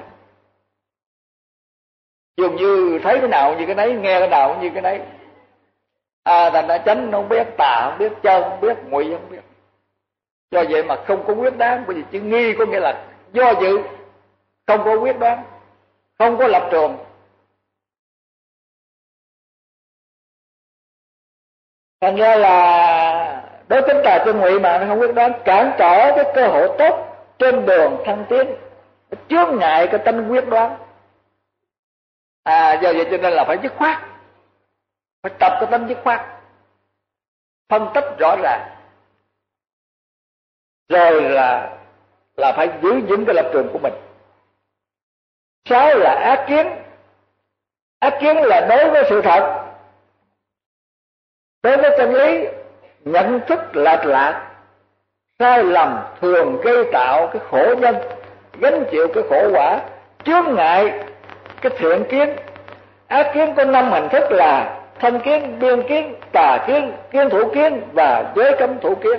Dường như thấy cái nào như cái nấy, nghe cái nào như cái nấy. À, thành ra chánh không biết, tà không biết, chơn không biết, ngụy không biết. Do vậy mà không có quyết đoán, bởi vì chữ nghi có nghĩa là do dự, không có quyết đoán, không có lập trường. Thành ra là đối tính tà chơn ngụy mà nó không quyết đoán, cản trở cái cơ hội tốt trên đường thăng tiến, chướng ngại cái tính quyết đoán. À, do vậy cho nên là phải dứt khoát, phải tập cái tính dứt khoát, phân tích rõ ràng, rồi là là phải giữ vững cái lập trường của mình. Sáu là ác kiến. Ác kiến là đối với sự thật, đối với chân lý, nhận thức lệch lạc, sai lầm thường gây tạo cái khổ nhân, gánh chịu cái khổ quả, chướng ngại cái thiện kiến. Ác kiến có năm hình thức là thân kiến, biên kiến, tà kiến, kiến thủ kiến và giới cấm thủ kiến.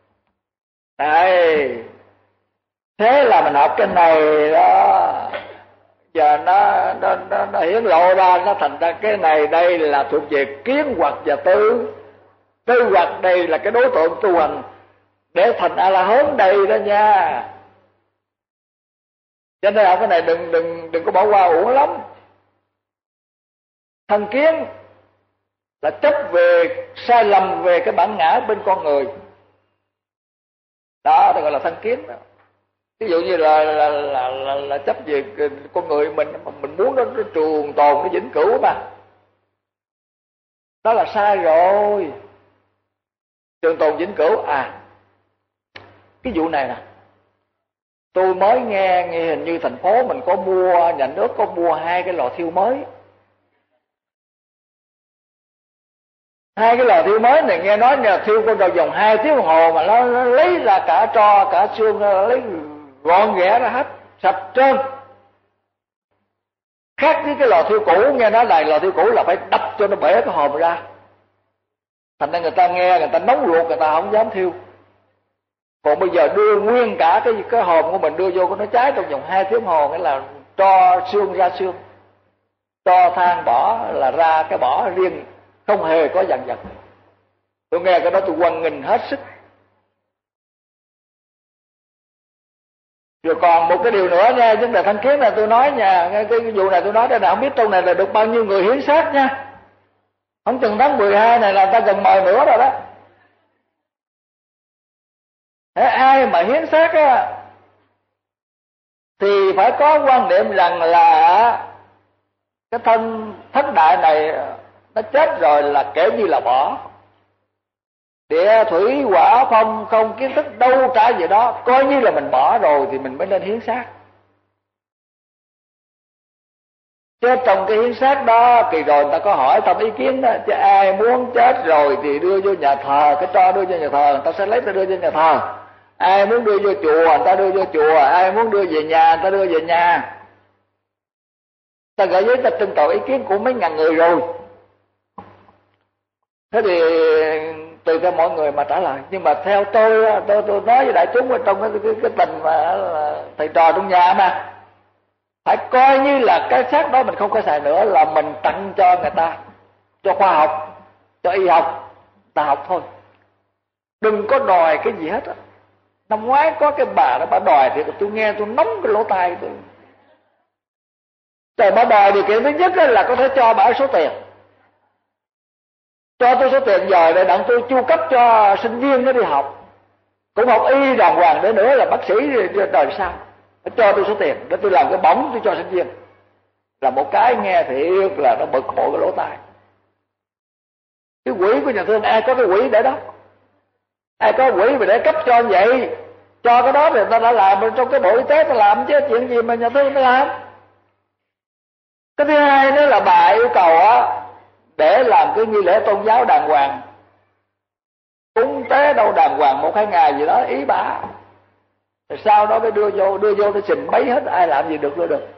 Đây, thế là mình học cái này đó, giờ nó nó nó, nó hiển lộ ra, nó thành ra cái này đây là thuộc về kiến hoặc và tư. Tư hoặc đây là cái đối tượng tu hành để thành A La Hán đây đó nha. Cho nên học cái này đừng đừng đừng có bỏ qua uổng lắm. Thân kiến là chấp về sai lầm về cái bản ngã bên con người, đó được gọi là thân kiến đó. Ví dụ như là là là là, là chấp về con người mình, mình muốn nó, nó trường tồn, nó vĩnh cửu mà, đó là sai rồi. Trường tồn vĩnh cửu à, cái vụ này nè, tôi mới nghe, nghe hình như thành phố mình có mua, nhà nước có mua hai cái lò thiêu mới. Hai cái lò thiêu mới này nghe nói là thiêu con đầu vòng hai tiếng đồng hồ mà nó, nó lấy ra cả tro cả xương, nó lấy gọn ghẽ ra hết, sạch trơn. Khác với cái lò thiêu cũ, nghe nói là lò thiêu cũ là phải đập cho nó bể cái hòm ra. Thành ra người ta nghe, người ta nóng ruột, người ta không dám thiêu. Còn bây giờ đưa nguyên cả cái cái hòm của mình đưa vô, nó cháy trong vòng hai tiếng hồ, nghĩa là cho xương ra xương, cho than bỏ là ra cái bỏ riêng, không hề có dằn vặt. Tôi nghe cái đó tôi hoan nghênh hết sức. Rồi còn một cái điều nữa nha, vấn đề thanh kiến là tôi nói nha, cái, cái vụ này tôi nói đây là không biết trong này là được bao nhiêu người hiến xác nha. Không chừng tháng mười hai này là ta gần mời nữa rồi đó. Thế ai mà hiến xác á thì phải có quan niệm rằng là cái thân thất đại này nó chết rồi là kể như là bỏ. Địa thủy hỏa phong không kiến thức đâu trả gì đó, coi như là mình bỏ rồi thì mình mới nên hiến xác. Chứ trong cái hiến xác đó kỳ rồi người ta có hỏi tâm ý kiến đó, chứ ai muốn chết rồi thì đưa vô nhà thờ, cái cho đưa vô nhà thờ, người ta sẽ lấy ta đưa vô nhà thờ. Ai muốn đưa vô chùa người ta đưa vô chùa, ai muốn đưa về nhà người ta đưa về nhà. Ta gửi giấy ta trưng cầu ý kiến của mấy ngàn người rồi. Thế thì tùy theo mọi người mà trả lời. Nhưng mà theo tôi tôi, tôi nói với đại chúng ở trong cái, cái, cái tình mà là thầy trò trong nhà mà, phải coi như là cái xác đó mình không có xài nữa là mình tặng cho người ta, cho khoa học, cho y học, ta học thôi. Đừng có đòi cái gì hết á. Năm ngoái có cái bà đó bà đòi thì tôi nghe tôi nóng cái lỗ tai tôi. Trời, bà đòi điều kiện thứ nhất là có thể cho bà số tiền. Cho tôi số tiền giờ để đặng tôi chu cấp cho sinh viên nó đi học, cũng học y đàng hoàng để nữa là bác sĩ đời sau. Cho tôi số tiền để tôi làm cái bóng tôi cho sinh viên, là một cái nghe thiệt là nó bực bội cái lỗ tai. Cái quỹ của nhà thương ai có cái quỹ để đó, ai có quỹ mà để cấp cho như vậy, cho cái đó thì ta đã làm trong cái bộ y tế ta làm chứ chuyện gì mà nhà thương ta làm. Cái thứ hai nữa là bà yêu cầu á để làm cái nghi lễ tôn giáo đàng hoàng, cúng tế đâu đàng hoàng một hai ngày gì đó ý bà. Rồi sau đó mới đưa vô, đưa vô nó trình bấy hết, ai làm gì được nữa được.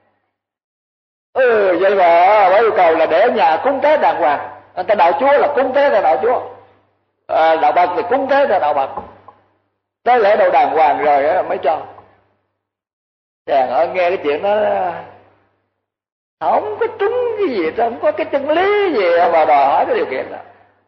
Ừ, vậy mà bà yêu cầu là để ở nhà cúng tế đàng hoàng. Người ta đạo Chúa là cúng tế là đạo Chúa, à, đạo Phật thì cúng tế là đạo Phật. Tế lễ đâu đàng hoàng rồi đó mới cho. Chàng ơi, nghe cái chuyện đó không có trúng cái gì, không có cái chân lý gì mà đòi hỏi cái điều kiện đó.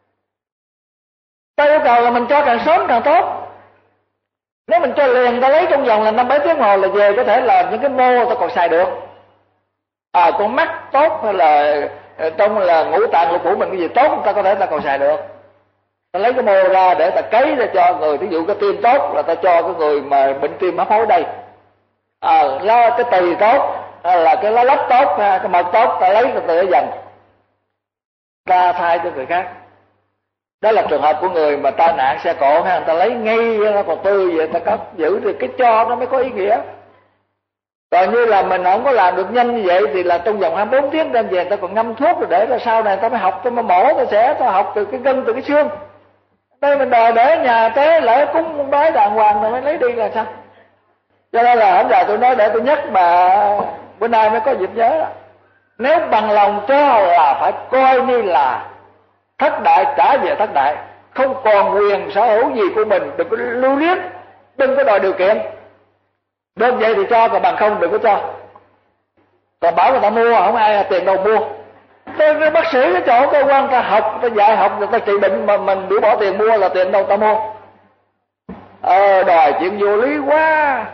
Ta yêu cầu là mình cho càng sớm càng tốt. Nếu mình cho liền ta lấy trong vòng là năm bảy tiếng hồ là về, có thể là những cái mô ta còn xài được. À, con mắt tốt hay là trong là ngũ tạng lục phủ mình cái gì tốt ta có thể ta còn xài được. Ta lấy cái mô ra để ta cấy ra cho người, ví dụ cái tim tốt là ta cho cái người mà bệnh tim hấp hối đây. À, lo cái tỳ tốt là cái lá lách tốt, cái mật tốt, ta lấy ta tự dần ta thay cho người khác. Đó là trường hợp của người mà tai nạn xe cộ ha, người ta lấy ngay nó còn tươi vậy, ta cất giữ thì cái cho nó mới có ý nghĩa. Còn như là mình không có làm được nhanh như vậy thì là trong vòng hai mươi bốn tiếng đem về ta còn ngâm thuốc rồi để ra sau này ta mới học, ta mới mổ, ta sẽ ta học từ cái gân từ cái xương. Đây mình đòi để nhà tế lễ cúng bái đàng hoàng rồi mới lấy đi là sao? Cho nên là hôm giờ tôi nói để tôi nhắc mà bữa nay mới có dịp nhớ đó. Nếu bằng lòng cho là phải coi như là thất đại trả về thất đại, không còn quyền sở hữu gì của mình, đừng có lưu luyến, đừng có đòi điều kiện. Đơn vậy thì cho, còn bằng không đừng có cho. Còn bảo người ta mua không ai tiền đâu mua. Tôi bác sĩ cái chỗ cơ quan ta học, ta dạy học, người ta trị bệnh mà mình biểu bỏ tiền mua là tiền đâu ta mua. Ờ, đòi chuyện vô lý quá.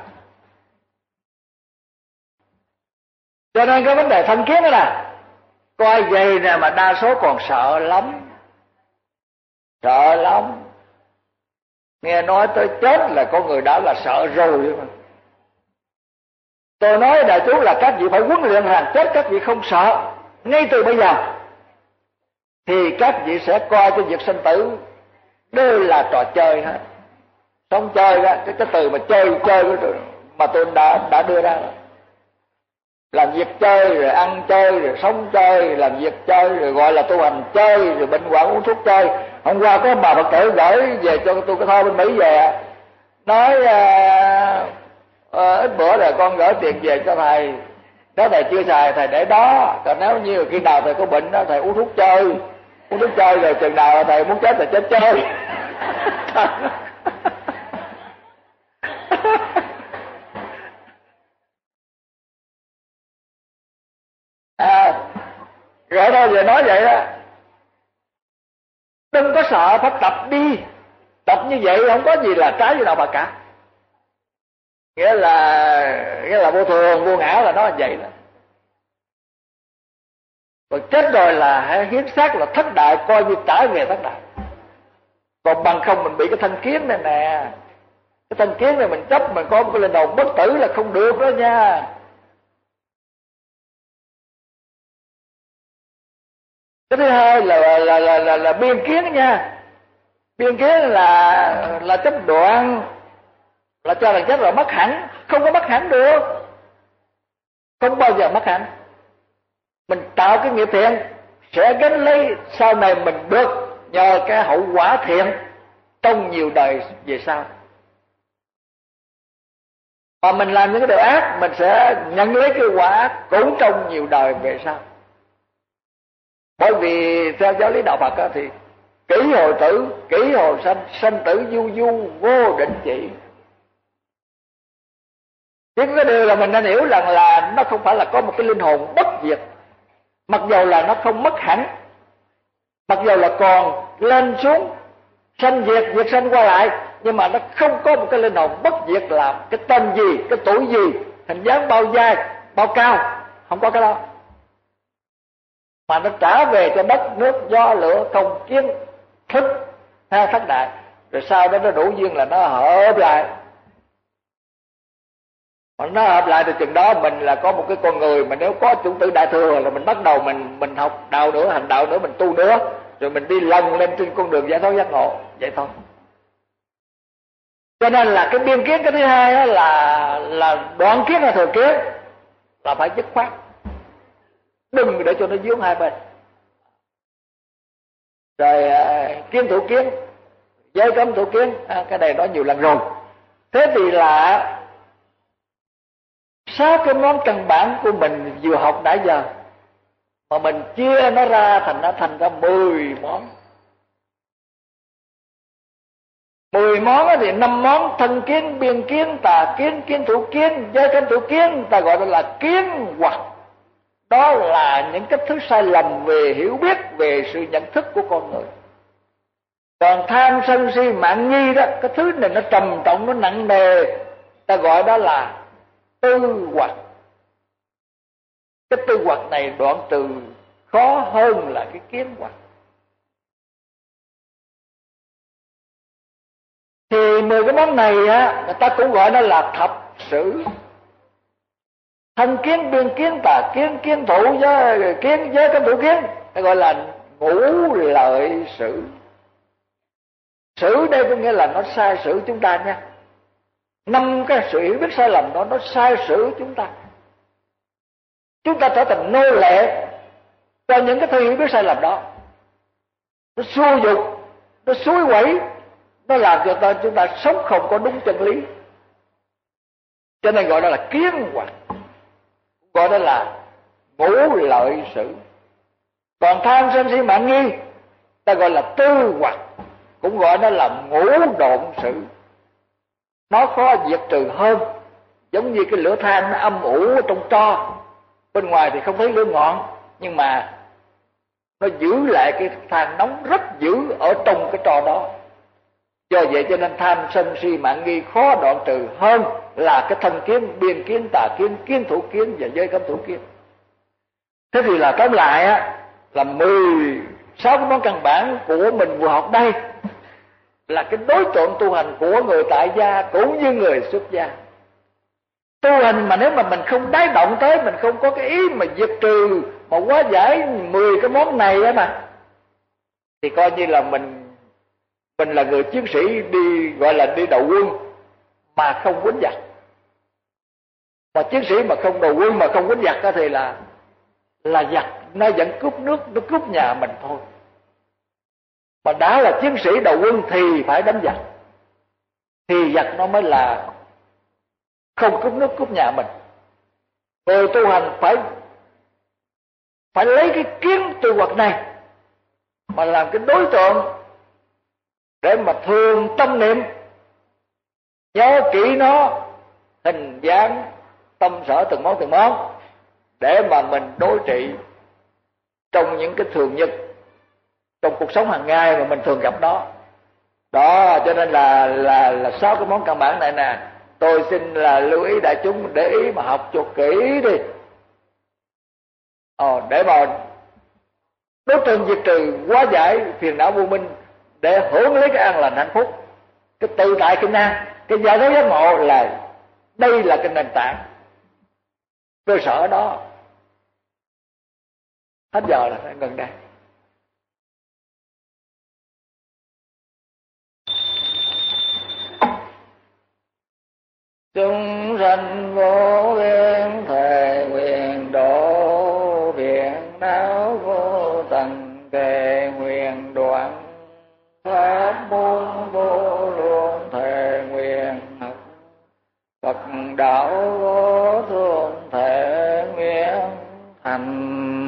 Cho nên cái vấn đề thanh kiến đó là coi vậy nè mà đa số còn sợ lắm. Sợ lắm. Nghe nói tới chết là có người đã là sợ rồi mà. Tôi nói đại chúng là các vị phải huấn luyện rằng chết các vị không sợ. Ngay từ bây giờ thì các vị sẽ coi cái việc sinh tử đều là trò chơi hết. Sống chơi đó, cái, cái từ mà chơi chơi mà tôi đã đã đưa ra đó. Làm việc chơi rồi ăn chơi rồi sống chơi, làm việc chơi rồi gọi là tu hành chơi, rồi bệnh hoạn uống thuốc chơi. Hôm qua có bà Phật tử gửi về cho tôi cái thơ bên Mỹ về, nói à, à, ít bữa rồi con gửi tiền về cho thầy, nếu thầy chưa xài thầy để đó, còn nếu như khi nào thầy có bệnh đó thầy uống thuốc chơi, uống thuốc chơi rồi chừng nào thầy muốn chết thì chết chơi. À, rồi đâu giờ nói vậy đó. Đừng có sợ, phải tập đi. Tập như vậy không có gì là trái với đạo Phật cả. Nghĩa là nghĩa là vô thường, vô ngã là nó là vậy đó. Còn chết rồi là hãy hiến xác là thất đại, coi như trả về thất đại. Còn bằng không mình bị cái thanh kiến này nè. Cái thanh kiến này mình chấp mình có một cái linh hồn bất tử là không được đó nha. Cái thứ hai là là là là, là, là biên kiến nha. Biên kiến là là chấp đoạn, là cho rằng chết rồi mất hẳn. Không có mất hẳn được, không bao giờ mất hẳn. Mình tạo cái nghiệp thiện sẽ gánh lấy sau này mình được nhờ cái hậu quả thiện trong nhiều đời về sau. Mà mình làm những cái điều ác mình sẽ nhận lấy cái quả cũng trong nhiều đời về sau. Bởi vì theo giáo lý đạo Phật đó, thì kỷ hồi tử, kỷ hồi sanh, sanh tử du du vô định chỉ. Chứ cái điều là mình nên hiểu rằng là nó không phải là có một cái linh hồn bất diệt. Mặc dầu là nó không mất hẳn, mặc dầu là còn lên xuống, sanh diệt, diệt sanh qua lại, nhưng mà nó không có một cái linh hồn bất diệt là cái tên gì, cái tuổi gì, hình dáng bao dài, bao cao, không có cái đó. Mà nó trả về cho đất, nước, gió, lửa, không kiến, thức, theo thất đại. Rồi sau đó nó đủ duyên là nó hợp lại. Mà nó hợp lại thì chừng đó mình là có một cái con người, mà nếu có chủng tử đại thừa là mình bắt đầu mình mình học đạo nữa, hành đạo nữa, mình tu nữa, rồi mình đi lần lên trên con đường giải thoát giác ngộ, vậy thôi. Cho nên là cái biên kiến cái thứ hai đó là là đoạn kiến hay thừa kiến là phải dứt khoát, đừng để cho nó vướng hai bên. Rồi kiến thủ kiến, giới cấm thủ kiến, à, cái này nói nhiều lần rồi. Thế thì là sáu cái món căn bản của mình vừa học nãy giờ mà mình chia nó ra thành nó thành ra mười món. Mười món thì năm món: thân kiến, biên kiến, tà kiến, kiến thủ kiến, giới cấm thủ kiến, ta gọi là kiến hoặc. Đó là những cái thứ sai lầm về hiểu biết, về sự nhận thức của con người. Còn tham sân si mạn nhi đó, cái thứ này nó trầm trọng, nó nặng nề, ta gọi đó là tư hoặc. Cái tư hoặc này đoạn từ khó hơn là cái kiến hoặc. Thì mười cái món này á, người ta cũng gọi nó là thập sử. Thân kiến, biên kiến, tà kiến, kiến thủ, giới kiến, giới cấm thủ kiến, ta gọi là ngũ lợi sử. Sử đây có nghĩa là nó sai sử chúng ta nha. Năm cái sự hiểu biết sai lầm đó nó sai sử chúng ta. Chúng ta trở thành nô lệ cho những cái thứ hiểu biết sai lầm đó. Nó xua dục, nó xúi quẩy, nó làm cho ta chúng ta sống không có đúng chân lý. Cho nên gọi đó là kiến hoặc, gọi đó là ngũ lợi sử. Còn tham sân si mạn nghi ta gọi là tư hoặc, cũng gọi nó là ngũ độn sử. Nó khó diệt trừ hơn, giống như cái lửa than nó âm ủ trong tro, bên ngoài thì không thấy lửa ngọn, nhưng mà nó giữ lại cái than nóng rất dữ ở trong cái tro đó. Do vậy cho nên tham sân si mạn nghi khó đoạn trừ hơn là cái thân kiến, biên kiến, tà kiến, kiến thủ kiến và giới cấm thủ kiến. Thế thì là tóm lại á, là mười sáu cái món căn bản của mình vừa học đây là cái đối tượng tu hành của người tại gia cũng như người xuất gia. Tu hành mà nếu mà mình không đái động tới, mình không có cái ý mà diệt trừ, mà hóa giải mười cái món này á mà, thì coi như là mình mình là người chiến sĩ đi, gọi là đi đầu quân mà không quýnh giặc. Mà chiến sĩ mà không đầu quân mà không quýnh giặc đó thì là là giặc nó vẫn cướp nước, nó cướp nhà mình thôi. Mà đã là chiến sĩ đầu quân thì phải đánh giặc, thì giặc nó mới là không cướp nước cướp nhà mình. Người tu hành phải phải lấy cái kiến tư hoặc này mà làm cái đối tượng để mà thường tâm niệm, nhớ kỹ nó, hình dáng, tâm sở từng món từng món, để mà mình đối trị trong những cái thường nhật, trong cuộc sống hàng ngày mà mình thường gặp đó. Đó, cho nên là là là sáu cái món căn bản này nè, Tôi xin là lưu ý đại chúng để ý mà học cho kỹ đi. Ờ, để mà đối tượng diệt trừ, hóa giải phiền não vô minh, để hưởng lấy cái an lành hạnh phúc. Cái tự tại kinh an, cái giải thoát giác ngộ là đây là cái nền tảng cơ sở đó. Hết giờ là gần đây. Chúng sanh vô biên thề nguyện độ, phiền não vô tận thề nguyện đoạn, pháp môn vô lượng thề nguyện học, Phật đạo vô thường thề nguyện thành.